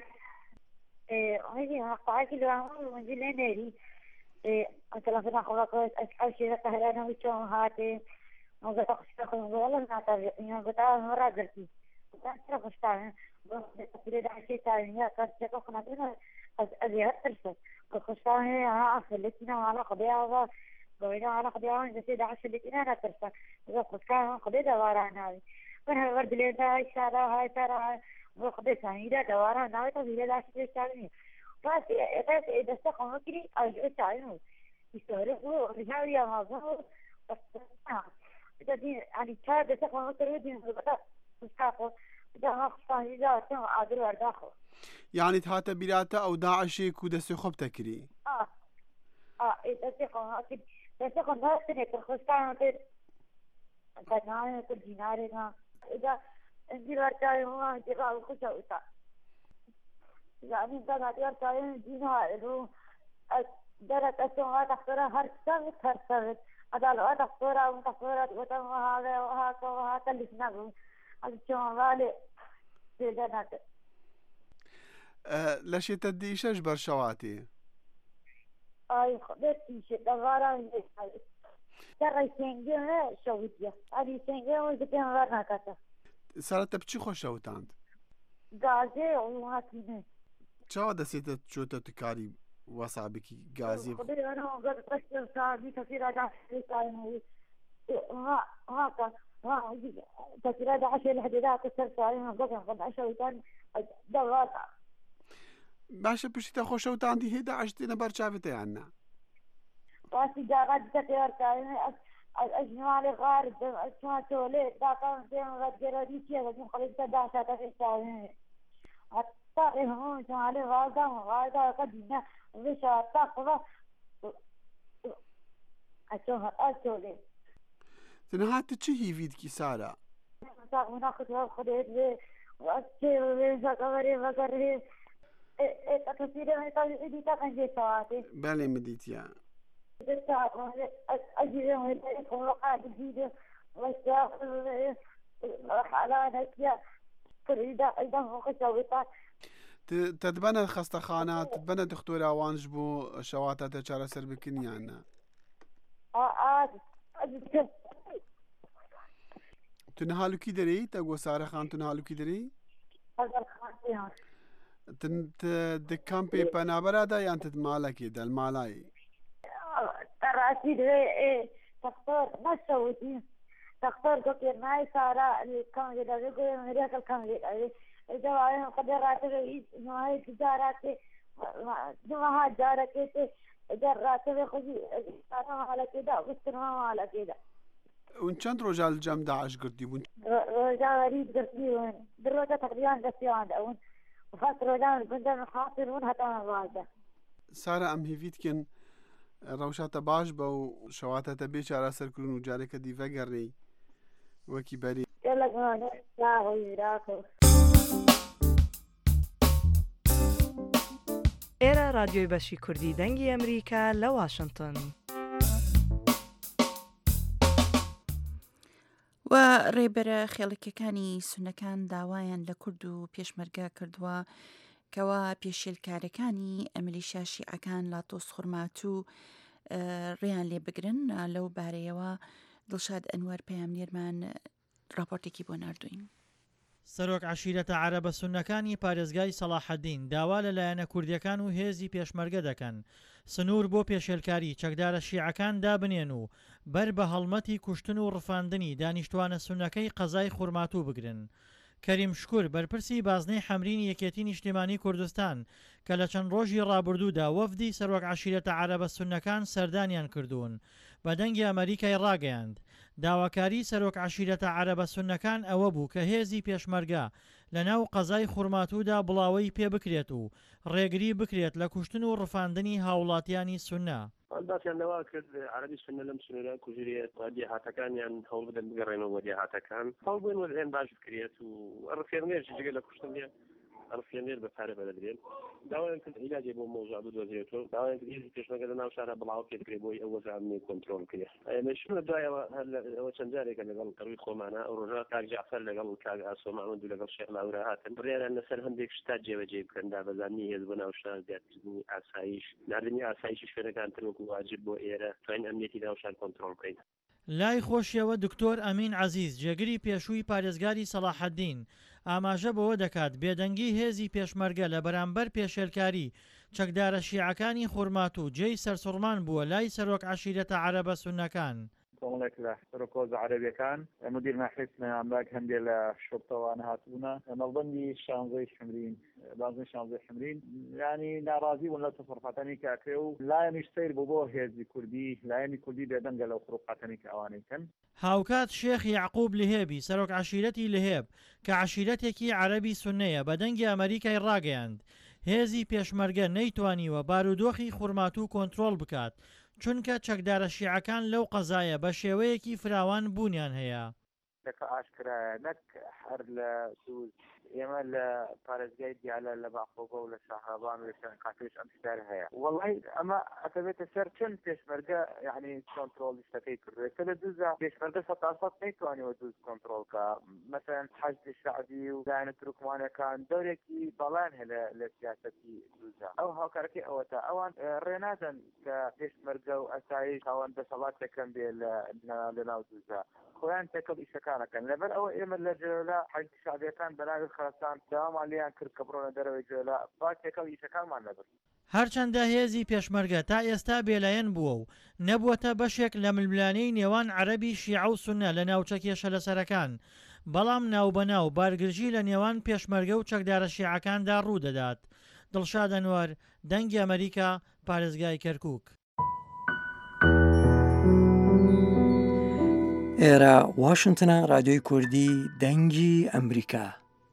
Speaker 13: هذه مقطع كيلو من جل ناري أتلقنا خلاص أسحب شيء كهرانا وشون هاتي وقت أخشى ولا نعتبر يوم قلت أنا مرة قلتي قلت أنا خشتها بس عشية ثانية كانت تكون هنا أزياء ترسل خشتها ها خلتنا على قضية قوينا على قضية جسيدة عشلتنا أنا ترسل إذا خشتها قضية دوارنا هذه من هالورد اللي ده إشارة هاي ترى وقضية ثانية دوارنا هذه تبي له عشية ثانية بس بس إذا استقام كذي أرجع ثانيه يستهرقوا رجال يا مازن بس إذا يعني كاد استقام تريدين بقى مستقبل إذا ما خصها إذا تم عادل داخل
Speaker 12: يعني تهات بلاتا أو داعشي كود سخب تكري
Speaker 13: آه آه إذا استقام أكيد استقام هذا سنة خصها تر كنا كل دينارنا إذا عندي ورتاي هو جرا وخشوا وتا يعني إذا ما ورتاي دينار درت أسماء تختارها هر سنة هر سنة هذا لو تختارها وتختارها وتم هذا وهذا وهذا اللي سنقول هذا شو غالي زيادة
Speaker 12: أه ليش تديش أجبر شواتي
Speaker 13: أي خدت إيش دوارا ترى سنجة شوية هذه سنجة وزكين ورنا كذا
Speaker 12: صارت بتشي خوش شوتاند
Speaker 13: غازي وهاتينه
Speaker 12: شو دسيت شو تكاري وصعبك غازي
Speaker 13: خدي أنا قد قصة صعبة كثيرة عشان كاين ها ها ها كثيرة عشان الحديدات كثر صايم قد قد عشان كان دوار
Speaker 12: باش بشي تاخو شوتاندي هدا عشتنا برشافتي عنا
Speaker 13: بس جاغد كثير كاين أجمال غارب أجمال تولي داكان زين غد جرادي شيء غد خليج تداشة تفيشان حتى هم جمال غادا غادا قدينا وشا تقوى أشوه أشولي
Speaker 12: تنهات تشي فيدكي سارة
Speaker 13: تاخونا خدوا خديت وأشيل وينسا كبري وكره إيه كثير من كذي تكن جساتي
Speaker 12: بالي مديتيا
Speaker 13: أجيب من الخلقات جديدة وشاف على نسيا كريدا إذا هو كشويطات
Speaker 12: تتبنى خستخانات تتبنى دكتور وانج بو شواتا تشارة سربكني عنا
Speaker 13: آه آه
Speaker 12: تنهالو كي دري تقو سارة خان تنهالو كي دري
Speaker 13: هذا الخان
Speaker 12: تنت دكان بي بنابرا دا يعني تتمالا كده المالاي
Speaker 13: ترى أكيد إيه تختار ما سويتين تختار كثير ناي سارة الكام جدا بيقول مريك الكام جدا إذا وايم قدرات رئيس نهاية تجارات جماعة جارة كده جرات بخذي سارة على كده وستنا على كده
Speaker 12: وإنشان رجال جام داعش قردي ون
Speaker 13: رجال غريب قردي ون دروجة تقريبا قصي عند ون وفات رجال بندر خاطر ون هتا مغازة
Speaker 12: سارة أم هيفيت كن روشات باش بو شواتا تبيش على سركرون وجارك دي فقري وكي بري
Speaker 13: يلا قوانا لا هو يراكو
Speaker 14: ئێرە رادیۆی بەشی کوردی دەنگی ئەمریکا لە واشنگتن.
Speaker 1: و ڕێبەرە خێڵکەکانی سونەکان داوایان لە کورد و پێشمەرگە کردووە کەوا پێشێلکارەکانی ئەمریشا شیعەکان لا تۆس خورمات و ڕێیان لێ بگرن لەو بارەیەوە دڵشاد ئەنوەر پەیامنێرمان راپۆرتێکی بۆ ناردوین.
Speaker 15: سەرۆک عەشیرەتە عەرەبە سوننەکانی پارێزگای سەلاحەدین داوا لەلایەنە کوردیەکان و هێزی پێشمەرگە دەکەن سنوور بۆ پێشێلکاری چەکدارە شیعەکان دابنێن و بەر بە هەڵمەتی کوشتن و ڕفاندنی دانیشتوانە سونەکەی قەزای خوڕماتوو بگرن. کەریم شکور بەرپرسی بازنەی حەمرینی یەکێتی نیشتیمانی کوردستان کە لە چەند ڕۆژی ڕابردوودا وەفدی سەرۆک عەشیرەتە عەرەبە سونەکان سەردانیان کردوون بە دەنگی ئەمریکای ڕاگەیاند. داواکاری سەرۆک عەشیرەتە عەرەبە سونەکان ئەوە بوو کە هێزی پێشمەرگە لەناو قەزای خوڕماتوودا بڵاوی پێ بکرێت و ڕێگری بکرێت لە کوشتن و ڕفاندنی هاوڵاتیانی سونە.
Speaker 16: باکیان دەوا کرد عەرەبی سونە لەم سنوورە کوژرێت دێهاتەکانیان هەوڵ بدەن بگەڕێنەوە بۆ دێهاتەکان هەوڵ بووین وەزێن باش بکرێت و ڕفێنێرش جگە لە کوشتن دێ ڕفێنێر بە پارە بەدەدرێن داوایان کرد عیلاجێ بۆ مۆژا بدۆزێتەوە داوایان کرد هێزی پێشمەرگە لە ناو شارە بڵاو پێ بکرێت بۆی ئەو وەزارەی کۆنترۆڵ بکرێت مەشروع دوایەوە ئەوە چەند جارێکە لەگەڵ قەروی خۆمانە ئەو ڕۆژە کاک جعفەر لەگەڵ کاک ئاسۆ مەحموود و لەگەڵ شێخ لاورا هاتن بڕیاران لەسەر هەندێک شتا جێبەجێ بکەن دابەزانی هێز بۆ ناو شار زیادکردنی ئاسایش ناردنی ئاسایشی شوێنەکان تر وەکو واجب بۆ ئێرە توانین ئەمنیەتی ناو شار کۆنترۆڵ بکەین.
Speaker 15: لای خۆشیەوە دکتۆر ئەمین عەزیز جێگری پێشووی پارێزگاری سەلاحەددین ئاماژە بەوە دەکات بێدەنگی هێزی پێشمەرگە لە بەرامبەر پێشێلکاری چەکدارە شیعەکانی خوڕماتوو جێی سەرسوڕمان بووە لای سەرۆک عەشیرەتە عەرەبە سونەکان.
Speaker 17: کۆمەڵێک لە سەرۆکۆز عەرەبیەکان مدیر مەحلیسمە ئەملاک هەندێک لە شۆپتەوان هاتبوونە نەڵبەندی شانزەی حمرین بازنەی شانزەی حمرین ینی ناڕازی بوون لە تەسەڕفاتانی کاکرێ و لایەنیش سەیر بوو بۆ هێزی کوردی لایەنی کوردی بێدەنگە لەو فڕوقاتانی کە ئەوانەی کەن.
Speaker 15: هاوکات شێخ یعقوب لهێبی سەرۆک عەشیرەتی لهێب کە عەشیرەتێکی عەرەبی سونەیە بە دەنگی ئەمریکای ڕاگەیاند هێزی پێشمەرگە نەیتوانیوە بارودۆخی خوڕماتوو کۆنترۆڵ بکات چونکە چەکدارە شیعەکان لەو قەزایە بە شێوەیەکی فراوان بوونیان هەیە.
Speaker 17: ئاشکرایە نەک هەر لە سوود ئێمە لە پارێزگای دیالە لە باخۆگە و لە شاهڕەبان و لە قاتێش ئەم شتار هەیە وەڵی ئەمە ئەتەبێتە سەر چەند پێشمەرگە یعنی کۆنترۆڵ شتەکەی کردوێت لە دووزە پێشمەرگە سەتاسەد نەیتوانیوە دووز کۆنترۆڵکە مەسەن حەجی شعبی و لایەنە تورکمانەکان دەورێکی بەڵان هەیە لە سیاسەتی دووزە ئەو هاوکارەکەی ئەوەتە ئەوان ڕێنادەن کە پێشمەرگە و ئەسایی ئەوان دەسەڵات دەکەن بێ لە ناو دووزە خۆیان تێکەڵ ئیشەکانەکەن لەبەر ئەوە ئێمە لە جێلا حەجی شعبیەکان بەناوی خەرسان داوامان لێیان کرد کە بڕۆنە دەرەوەی جێلا با تێکەڵ ئیشەکانمان نەبن.
Speaker 15: هەرچەندە هێزی پێشمەرگە تا ئێستا بێلایەن بووە و نەبووەتە بەشێک لە ململانەی نێوان عەرەبی شیعە و سونە لە ناوچە کێشە لەسەرەکان بەڵام ناوبەناو بارگرژی لە نێوان پێشمەرگە و چەکدارە شیعەکاندا ڕوو دەدات. دڵشاد ئەنوەر دەنگی ئەمریکا پارێزگای کەرکووک.
Speaker 18: ئێرە واشنتنە رادیۆی کوردی دەنگی ئەمریکا.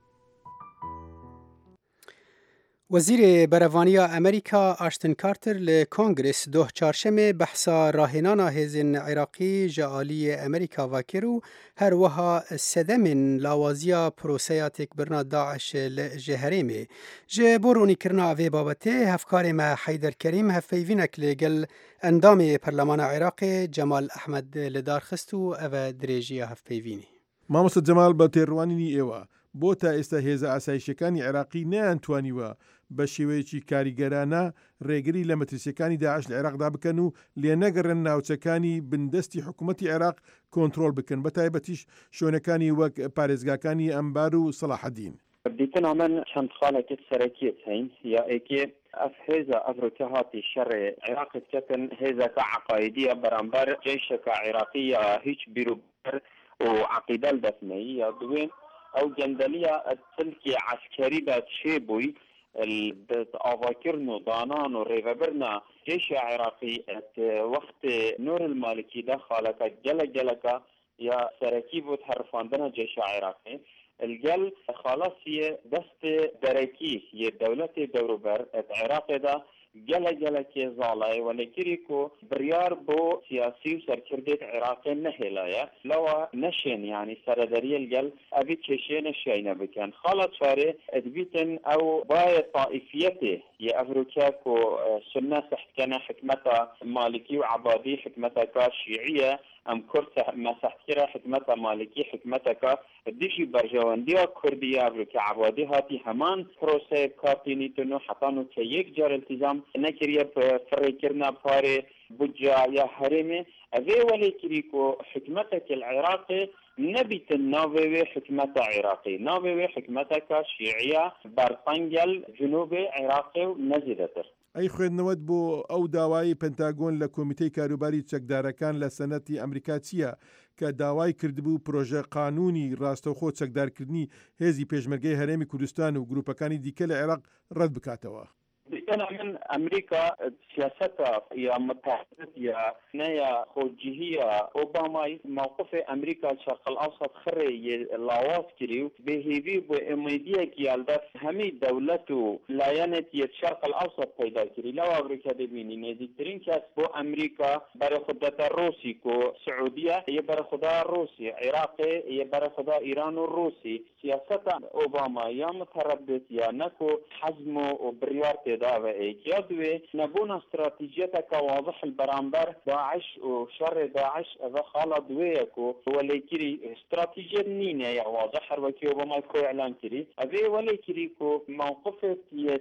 Speaker 2: وزیر بەرەڤانیا ئەمریکا ئاشتن کارتر لە کۆنگرس دۆ چارشەمێ بەحسا ڕاهێنانا هێزن عێراقی ژە ئالیە ئەمریکاڤا کرد و هەروەها سەدەمین لاوازیە پرۆسەیا تێکبرنا داعش ji herêmê ji bo ronîkirina vê baletê hevkarê me Heyder Kerîm hevpeyvînek lêgel endamê Perlemana Iraqê Cemal Ehmed li dar xist û ev e dirêjiya hevpeyvînê.
Speaker 19: مامۆستا جەمال بە تێڕوانینی ئێوە بۆ تا ئێستا هێزە ئاسایشەکانی عێراقی نەیانتوانیوە بە شێوەیەکی کاریگەرانە ڕێگری لە مەترسیەکانی داعش لە عێراقدا بکەن و لێ نەگەڕن ناوچەکانی بندستی حکوومەتی عێراق کۆنترۆل بکەن بە تایبەتیش شوێنەکانی وەک پارێزگاکانی ئەمبار و سەلاحەدین.
Speaker 20: دیتنا من چەند خاڵێکی سەرەکیت هەین یا ئێکێ ئەف هێزە ئەڤروکە هاتی شەڕێ عێراقت کەتن هێزەکە عقایدیە بەرامبەر جێشەکە عێراقی یا هیچ بیرروبەر و عقیدە دەستنەی یا دوێن ئەو گەندەلیە تلکی عسکەری دا چێ بووی ئاواکردن و دانان و ڕێڤەبرنا جێشە عێراقی وەخت نور المالکی دا خاڵەکە گەلە گەلەکە یا سەرەکی بۆ هەرفاندنە جێشە عێراقی الجل خلاصي دست دركي يه دولة دوروبر العراق دا جل جل كي زالي ونكريكو بريار بو سياسي وسركردة العراق نهلايا لو نشين يعني سردري الجل أبي تشين الشينا بكان خلاص فاري أدبيتن أو باي طائفيته يه أفريكاكو سنة سحكنا حكمتها مالكي وعبادي حكمتها كشيعية أم كرت ما سحكرا حكمتها مالكي حكمتها ديشي برجوانديا كردية أفريكا عبادي هاتي همان بروسة كابيني تنو حطانو كيك جار التزام نكريا فريكرنا باري بجا يا هرمي أذي ولي كريكو حكمتك العراقي نبيت الناوي حكمتها عراقي ناوي حكمتك شيعية برطنجل جنوبي عراقي ونزلتر
Speaker 19: ئەی خوێندنەوەت بۆ ئەو داوای پەنتاگۆن لە کۆمیتەی کاروباری چەکدارەکان لە سەنەتی ئەمریکا چییە کە داوای کردبوو پرۆژە قانونی ڕاستەوخۆ چەکدارکردنی هێزی پێشمەرگەی هەرێمی کوردستان و گروپەکانی دیکە لە عێراق ڕەت بکاتەوە؟
Speaker 20: أنا من أمريكا سياستها يا متحدة يا نيا خوجهية أوباما موقف أمريكا الشرق الأوسط خري لاواس كريو بهيفي بإميديا كيالدف همي دولته لا ينت الشرق الأوسط پیدا كري لو أمريكا دبيني نزيكترين كاس بو أمريكا برا خدة الروسي كو سعودية هي برا خدة الروسي عراقي هي برا خدة إيران والروسي سياسة أوباما يا متردد يا نكو حزمه وبريارتي دعوة إيجابية نبونا استراتيجيتك واضح البرامبر داعش وشر داعش هذا خالد وياكو ولي كري استراتيجية نينة يا واضح وكي وما كو إعلان كري أبي ولي كريكو موقفة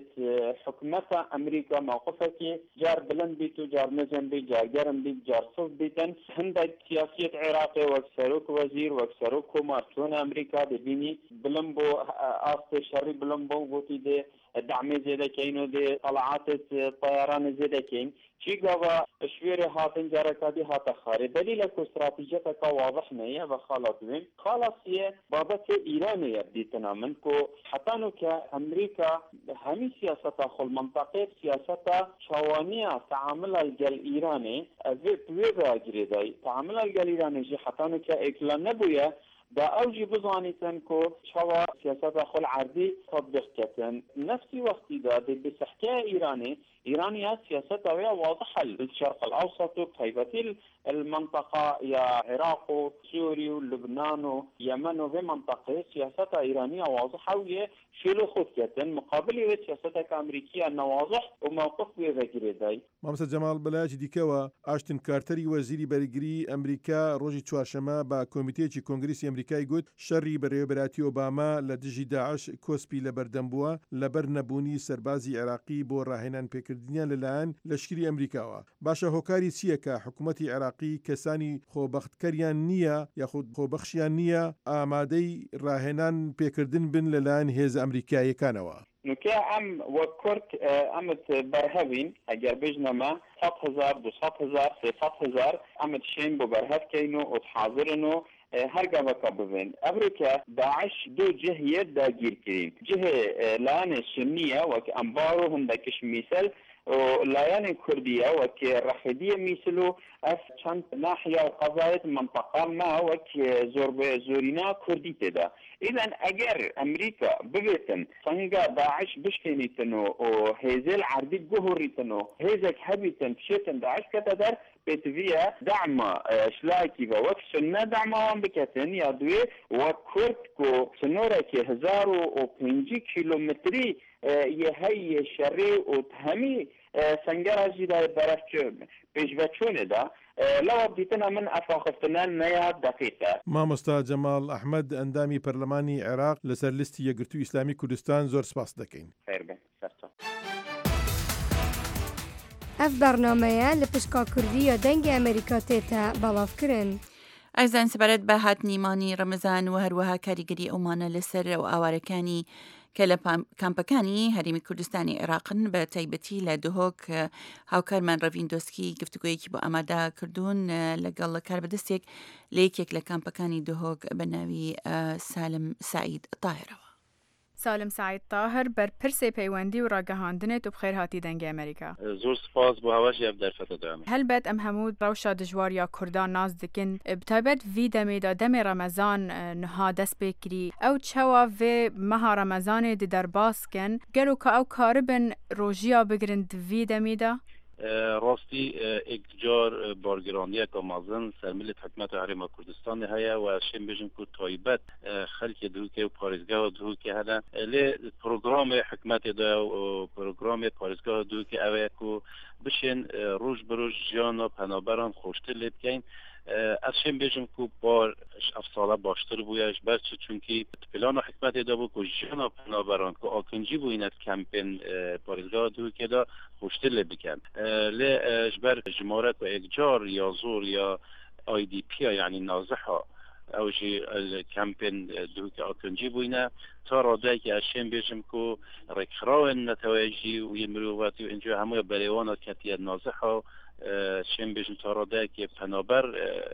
Speaker 20: حكومة أمريكا موقفة جار بلند بيتو جار نزم بي جار جرم بي جار صف بيتن هندك سياسية عراقي وكسروك وزير وكسروك مارسون أمريكا ببيني بلنبو آستي شري بلنبو بوتي دي الدعم زيادة كينو دي طلعات الطيران زيادة كين شي قابا شويري هاتن جاركادي هاتا خاري دليلك استراتيجيتك واضح نية بخالط بين خلاص هي بابك إيراني يبديتنا منكو حتى نو كأمريكا همي سياسة خل منطقة سياسة شوانية تعامل الجل إيراني في بويبا جريداي تعامل الجل إيراني جي حتى نو كإكلا نبويا دا اوجي بزاني تنكو شوا سياسات خل عرضي تطبيق كتن نفسي وقتي دا دي بسحكاء ايراني ايرانيا سياسات واضحة للشرق الاوسط وكيفتي المنطقة يا عراق سوري ولبنان يمن وفي منطقة سياسات ايرانية واضحة وهي شيلو خود كتن مقابل سياسات امريكية انه واضح وموقف بيذكر داي
Speaker 19: مامسا جمال بلاج دیکەوە ئاشتن کارتەری وەزیری بەرگری ئەمریکا ڕۆژی چوارشەمە با کۆمیتەیەکی کۆنگریسی ئەمریکای گوت شەڕی بەڕێوەبەراتی ئۆباما لە دژی داعش کۆسپی لەبەردەم بووە لەبەر نەبوونی سەربازی عێراقی بۆ ڕاهێنان پێکردنیان لەلایەن لەشکری ئەمریکاوە. باشە هۆکاری چییە کە حکوومەتی عێراقی کەسانی خۆبەختکەریان نییە یاخود خۆبەخشیان نییە ئامادەی ڕاهێنان پێکردن بن لەلایەن هێز ئەمریکایەکانەوە؟
Speaker 20: نوكا عم وكرت عمت برهبين اگر بجنما صد هزار دو صد هزار سه صد هزار عمت شين بو برهب كينو وتحاضرنو هرقا بكا ببين أمريكا داعش دو جهية دا جير كريم جهة لان السنية وك أنبارو هندا كشميسل ولایان کردیه و که رخیدی میسلو از چند ناحیه و قضایت منطقه ما و که زور به زورینا کردی تدا. ایدن اگر امریکا ببیتن سنگا داعش بشکنیتنو و هیزل عردی گهوریتنو هیزک هبیتن پشیتن داعش کتا در بتويا دعم اشلاكي ووك سنة دعمهم بكتن يادوي وكرد كو سنورة كي هزارو و پنجي كيلومتري يهي شري و تهمي سنگرا جيدا برفچو بيجوچونه دا لو بديتنا من افاخفتنا نيا دقيقة.
Speaker 19: مامۆستا جەمال ئەحمەد ئەندامی پەرلەمانی عێراق لەسەر لیستی یەکگرتووی ئیسلامی کوردستان زۆر سپاس دەکەین.
Speaker 20: خير بن سرتو.
Speaker 21: اف برنامه لپشکا کردی یا دنگ امریکا تیتا بلاف کرن.
Speaker 1: ئەزان سەبارەت بە هاتنیمانی ڕەمەزان و هەروەها کاریگەری ئەومانە لەسەر و ئاوارەکانی کە لە کامپەکانی هەرێمی کوردستانی عێراقن بە تایبەتی لە دهۆک هاوکارمان ڕەڤین دۆسکی گفتوگویەکی بۆ ئامادە کردوون لەگەڵ کاربەدەستێک لە یەکێک لە کامپەکانی دهۆک بە ناوی سالم سعید تاهرەوە.
Speaker 22: سالم سعید طاهر بر پرسێ پەیوەندی و ڕاگەهاندنێت و بخێر هاتی دەنگی ئەمریکا.
Speaker 23: زۆر سپاس بۆ هەواشی ئەم دەرفەتە دامێ.
Speaker 22: هەلبەت ئەم هەموو ڕەوشە دژوار یا کوردان ناز دکن بتایبەت وی دەمێدا دەمێ ڕەمەزان نها دەست پێ کری ئەو چەوا vê meha ڕەمەزانê di derbas kin gelo ka ew karibin rojiya bigirin di vî demê de.
Speaker 23: راستی یک جار بارگرانی که مازن سرملت حکمت حرم کردستان هیا و شیم بجن کو تایبت خلک دروکه و پاریزگاه دروکه هدا لی پروگرام حکمت دا و پروگرام پاریزگاه دروکه اوه کو بشین روز بروز جانا پنابران خوشتر لید کن از شیم بجم کو بار افساله باشتر بویش برچه چونکی پلان و حکمت دا بو کو جانا پنابران کو آکنجی بویند کمپین پاریزگاه دروکه دا خوشتر لید بکن لی اجبر جمارت و اگجار یا زور یا آی دی پی یعنی نازحا اوجی کمپین دوک آکنجی بوینه تا رادایی که اشیم بیشم کو رکراون نتواجی و یمروواتی و اینجا همه بلیوان کتیت نازح و شیم بیشم تا رادایی که پنابر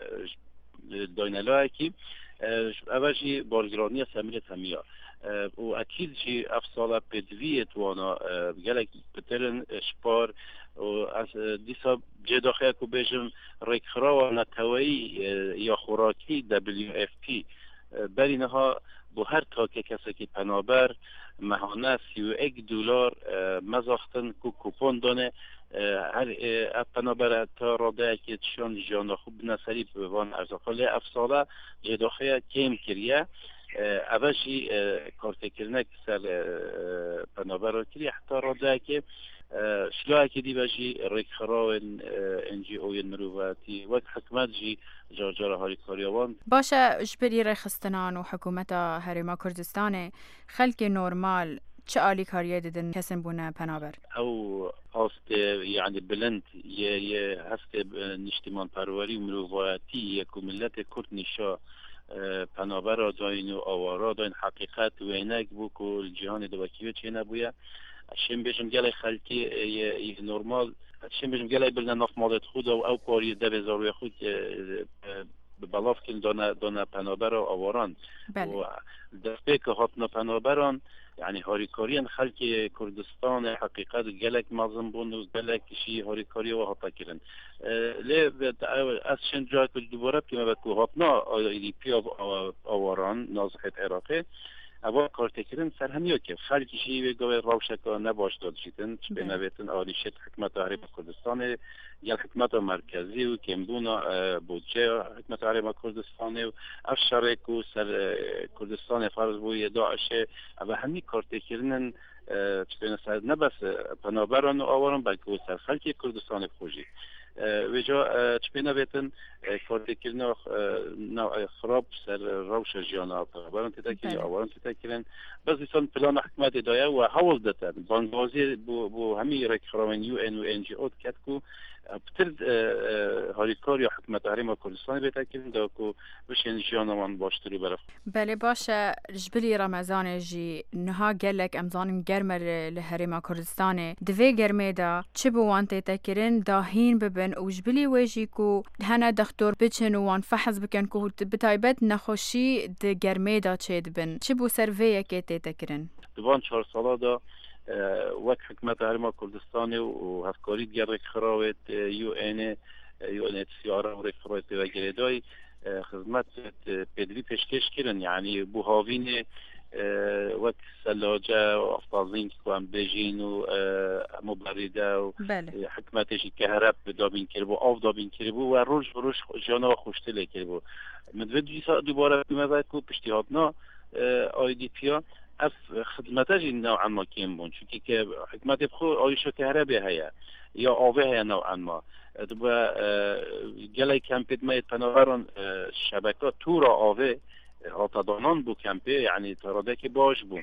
Speaker 23: داینلوه کی اوجی بارگرانی سمیل تمیا و اکید جی افصال بدویت وانا گلک بترن شپار و از دیسا جداخه کو بیشم رکرا و نتوایی یا خوراکی دبلیو اف پی بری نها بو هر تاکه کسی که پنابر مهانه سی و یک دلار مزاختن کو کوپون دانه هر پنابر تا راده که چون جانا خوب نسری وان ارزاقاله افصاله جداخه کم کریه اوشی کارت کرنک سر پنابر رو کریه حتی راده که شلوه که دی باشی ریکخراون انجی اوین مروواتی وقت حکمت جی جارجار هاری کاریوان
Speaker 22: باشه اجبری ریخستنان و حکومت هریما کردستان خلک نورمال چه آلی کاریه دیدن کسن بونه پنابر؟
Speaker 23: او هست یعنی بلند یه یه هست نشتیمان پروری مروواتی یک ملت کرد نشا پنابر را داین و آوارا داین حقیقت و اینک بو که جهان دوکیوه چه نبویه شیم بیشم گله خالتی ی نورمال شیم بیشم گله بلنا نف مالت خود او او کاری دو زاروی خود به بالاف کن دانه دانه پنابر و آواران و دسته که هاتنا پنابران یعنی هاریکاریان خلک کردستان حقیقت گلک مازن بون و گلک شی هاریکاری و هاتا کرن لی از چند جای که دوباره پیما بکو هاتنا ایدی پی آواران نازحیت عراقی اول کارت کردن سر همیو که خلکی شی گوی روشکا نباش داد شیدن چه بنویتن آلیشت حکمت حریم کردستان یا حکمت مرکزی و کمبونا بودجه حکمت حریم کردستان و افشارک و سر کردستان فرض بوی داعشه اول همی کارت کردن چه بنویتن نبس پنابران و آواران بلکه سر خلکی کردستان خوشی و جا چه بنویتن کارت کردن نوع خراب سر روش جانا پنابران تتکیل آواران تتکیلن بس ایسان پلان حکمت دایه و حوال دتن بانگوازی بو, بو همی رک خراوین یو ان و ان جی او کت کو بترد هاریکار یا حکمت حریم کردستان بتکیلن دا کو بشین جانا من باشتری برف
Speaker 22: بله باشه جبلی رمضان جی نها گلک امزان گرمر لحریم کردستان دوی گرمه دا چه بوان تتکیلن داهین ببن و جبلی ویجی کو هنه دکتور بچن و وان فحص بکن کو بتایبت نخوشی د گرمه دا چه دبن چه بو سرویه که تتکیلن
Speaker 23: دوان چهار ساله دا وقت حکمت حریم کردستان و هفکاری دیگر رک خراوت یو این یو این سی آر و رک خراوت و گریدای خدمت پدری پیشکش کردن یعنی بو هاوین وقت سلاجه و افطازین که هم بجین و مبرده و حکمتشی که هرب دابین کربو آف دابین کربو و روش روش جانا خوشتله کربو مدوید جیسا دوباره بیمه که پشتی هاتنا آیدی پیا اف خدمتش نوعا ما کم بون چونکه که حکمت بخو آیشو که هربه هیا یا آوه هیا نوعا ما دوبا گلی کمپید ماید پناوران شبکه تو را آوه آتادانان بو کمپی یعنی تراده که باش بون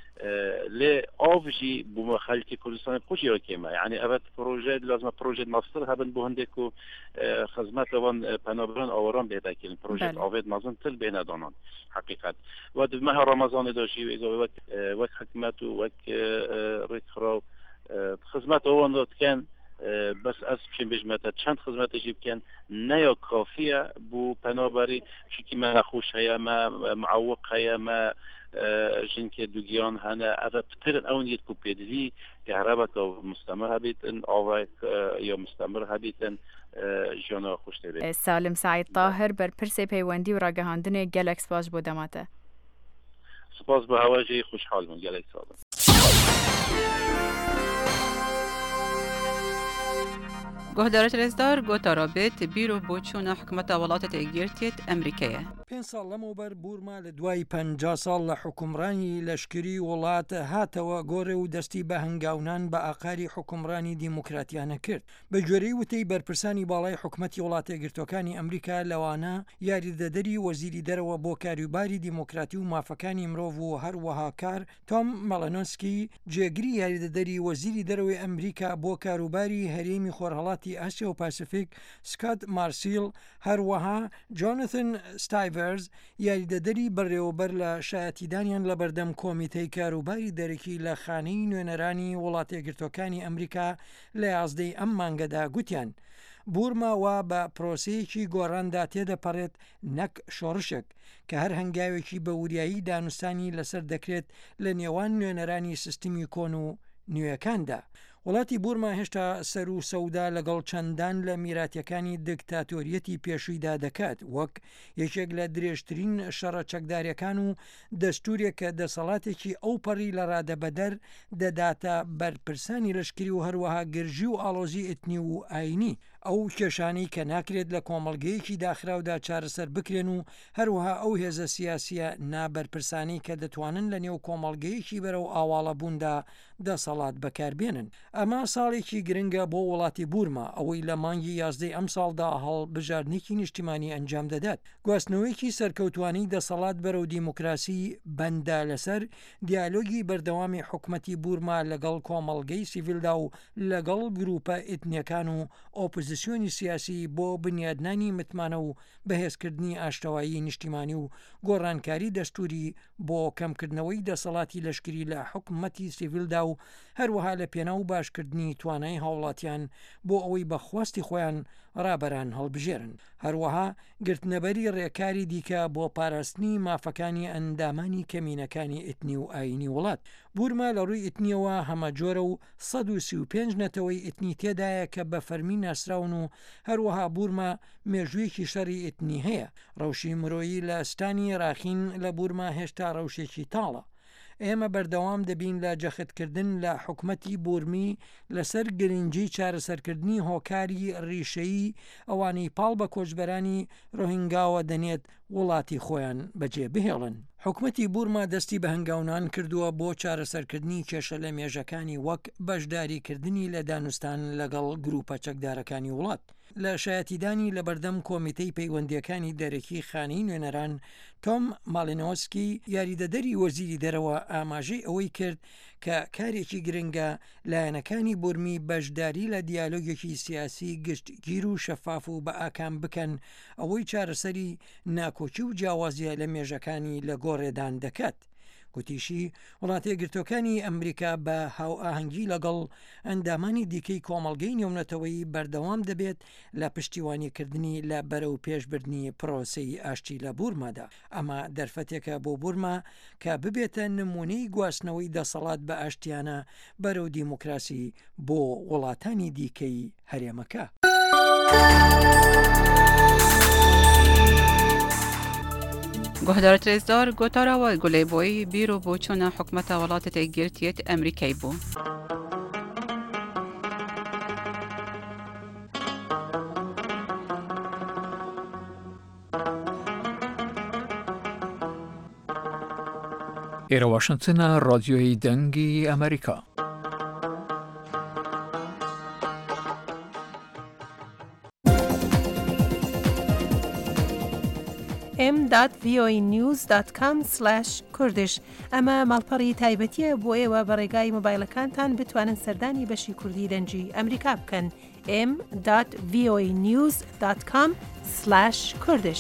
Speaker 23: لی آف جی بو خلکی کردستان خوشی را کمه یعنی اوت پروژه لازم پروژه ماستر هبن بو هنده که خدمت وان پنابران آوران بیده کلن پروژه آوید مازن تل بینه دانان حقیقت و دو ماه رمضان داشتی و وقت حکمت و وقت ریخرا خدمت آوان داد کن بس از چند بجمعت چند خدمت جیب کن نیا کافیه بو پنابری چونکه ما نخوش هیا ما معوق هیا ما جنك دوغيان هنا أذا بتر أون يتكو بيدلي كهرباء أو مستمر هبيتن أو يا مستمر هبيتن جانا خوش تبي.
Speaker 22: سالم سعيد طاهر بر برسي بيوندي وراجهاندني جالكس باش بودماته.
Speaker 23: سپاس به هواجی خوشحال من گلک سالم.
Speaker 1: گهدارت رزدار گوتا رابط بیرو بوچون حکومت ولاتت ایگیرتیت امریکیه.
Speaker 18: پێنج ساڵ لەمەوبەر بورما لە دوای پەنجا ساڵ لە حکومڕانی لەشکری وڵات هاتەوە گۆڕێ و دەستی بە هەنگاونان بە ئاقاری حکومڕانی دیموکراتیانە کرد. بە گوێرەی وتەی بەرپرسانی باڵای حکومەتی وڵاتە یەکگرتوەکانی ئەمریکا لەوانە یاریدەدەری وەزیری دەرەوە بۆ کاروباری دیموکراتی و مافەکانی مرۆڤ و هەروەها کار تۆم مەڵەنۆسکی جێگری یاریدەدەری وەزیری دەرەوەی ئەمریکا بۆ کاروباری هەرێمی خۆرهەڵاتی وڵاتی ئاسیا و پاسیفیک سکات مارسیل هەروەها جۆنەتن ستایڤەرز یاریدەدەری بەڕێوەبەر لە شایەتیدانیان لە بەردەم کۆمیتەی کاروباری دەرەکی لە خانەی نوێنەرانی وڵاتە یەکگرتووەکانی ئەمریکا لە یازدەی ئەم مانگەدا گوتیان بورماوە بە پرۆسەیەکی گۆڕاندا تێدەپەڕێت نەک شۆڕشێک کە هەر هەنگاوێکی بە وریایی دانوستانی لەسەر دەکرێت لە نێوان نوێنەرانی سیستمی کۆن و نوێیەکاندا. وڵاتی بورما هێشتا سەر و سەودا لەگەڵ چەندان لە میراتیەکانی دکتاتۆریەتی پێشوویدا دەکات وەک یەکێک لە درێژترین شەڕە چەکداریەکان و دەستورێک کە دەسەڵاتێکی ئەو پەڕی لە ڕادەبەدەر دەداتە بەرپرسانی لەشکری و هەروەها گرژی و ئاڵۆزی ئتنی و ئاینی ئەو کێشانەی کە ناکرێت لە کۆمەڵگەیەکی داخراودا چارەسەر بکرێن و هەروەها ئەو هێزە سیاسیە نابەرپرسانی کە دەتوانن لە نێو کۆمەڵگەیەکی بەرەو ئاواڵە بووندا دەسەڵات بەکاربێنن. ئەمە ساڵێکی گرنگە بۆ وڵاتی بورما ئەوەی لە مانگی یازدەی ئەم ساڵدا هەڵبژاردنێکی نیشتیمانی ئەنجام دەدات. گواستنەوەیکی سەرکەوتوانی دەسەڵات بەرەو دیموکراسی بەندا لەسەر دیالۆگی بەردەوامی حکومەتی بورما لەگەڵ کۆمەڵگەی سیڤیلدا و لەگەڵ گروپە ئێتنیەکان و ئۆپۆزیسیۆنی سیاسی بۆ بنیادنانی متمانە و بەهێزکردنی ئاشتەوایی نیشتیمانی و گۆڕانکاری دەستوری بۆ کەمکردنەوەی دەسەڵاتی لەشکری لە حکومەتی سیڤیلدا و هەروەها لە پێناو باشکردنی توانای هاوڵاتیان بۆ ئەوەی بەخواستی خۆیان ڕابەران هەڵبژێرن. هەروەها گرتنەبەری ڕێکاری دیکە بۆ پاراستنی مافەکانی ئەندامانی کەمینەکانی ئتنی و ئاینی وڵات. بورما لە ڕووی ئتنیەوە هەمەجۆرە و سەد و سی و پێنج نەتەوەی ئتنی تێدایە کە بە فەرمی ناسراون و هەروەها بورما مێژوویەکی شەڕی ئتنی هەیە. ڕەوشی مرۆیی لە ئەستانی ڕاخین لە بورما هێشتا ڕەوشێکی تاڵە. ئێمە بەردەوام دەبین لە جەختکردن لە حکومەتی بورمی لەسەر گرنگی چارەسەرکردنی هۆکاری ڕیشەیی ئەوانەی پاڵ بە کۆچبەرانی ڕۆهینگاوە دەنێت وڵاتی خۆیان بەجێ بهێڵن. حکومەتی بورما دەستی بە هەنگاونان کردووە بۆ چارەسەرکردنی کێشە لە مێژەکانی وەک بەشداریکردنی لە دانوستان لەگەڵ گروپە چەکدارەکانی وڵات. لە شایەتیدانی لە بەردەم کۆمیتەی پەیوەندیەکانی دەرەکی خانەی نوێنەران تۆم ماڵینۆسکی یاریدەدەری وەزیری دەرەوە ئاماژەی ئەوەی کرد کە کارێکی گرنگە لایەنەکانی بورمی بەشداری لە دیالۆگێکی سیاسی گشتگیر و شەفاف و بە ئاکام بکەن ئەوەی چارەسەری ناکۆچی و جیاوازیە لە مێژەکانی لە گۆڕێدان دەکات. گوتیشی وڵاتە یەکگرتووەکانی ئەمریکا بە هاو ئاهەنگی لەگەڵ ئەندامانی دیکەی کۆمەڵگەی نێونەتەوەی بەردەوام دەبێت لە پشتیوانیکردنی لە بەرەو پێشبردننی پرۆسەی ئاشتی لە بورمادا. ئەمە دەرفەتێکە بۆ بورما کە ببێتە نمونەی گواستنەوەی دەسەڵات بە ئاشتیانە بەرەو دیموکراسی بۆ وڵاتانی دیکەی هەرێمەکە.
Speaker 1: گۆهدارە ترێزدار گۆتاراوە گولێبۆی بیرۆ بۆ چۆنە حکومەتە وڵاتە گرتیت ئەمریکای بوو.
Speaker 3: ئێرە واشنگتنە ڕادیۆی دەنگی ئەمریکا.
Speaker 14: ام دات وی او ای نیوز دات کام سلاش کوردش ئەمە ماڵپەڕی تایبەتیە بۆ ئێوە بە ڕێگای مۆبایلەکانتان بتوانن سەردانی بەشی کوردی دەنجی ئەمریکا بکەن. ام دات وی او ای نیوز دات کام سلاش کوردش.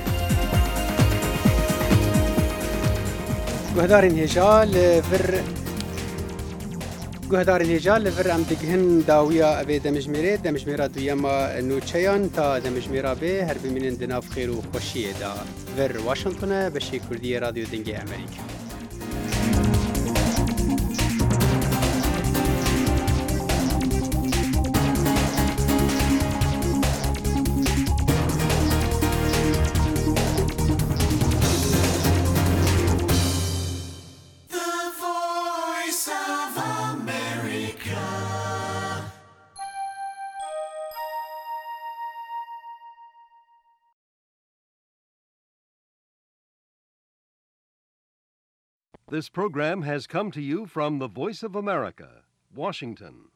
Speaker 2: گوهدارین هێژا لەڤر گوهدارین هێژا لەڤر ئەم دگهن داویە ئەبێ دەمژمێرێ دەمژمێرە دوویەمە نوچەیان تا دەمژمێرە بێ هەر بمینن دناو خێر و خۆشیێدا. ڤر واشنگتنە بەشی کوردی رادیۆ دەنگی ئەمریکا.
Speaker 4: This program has come to you from the Voice of America, Washington.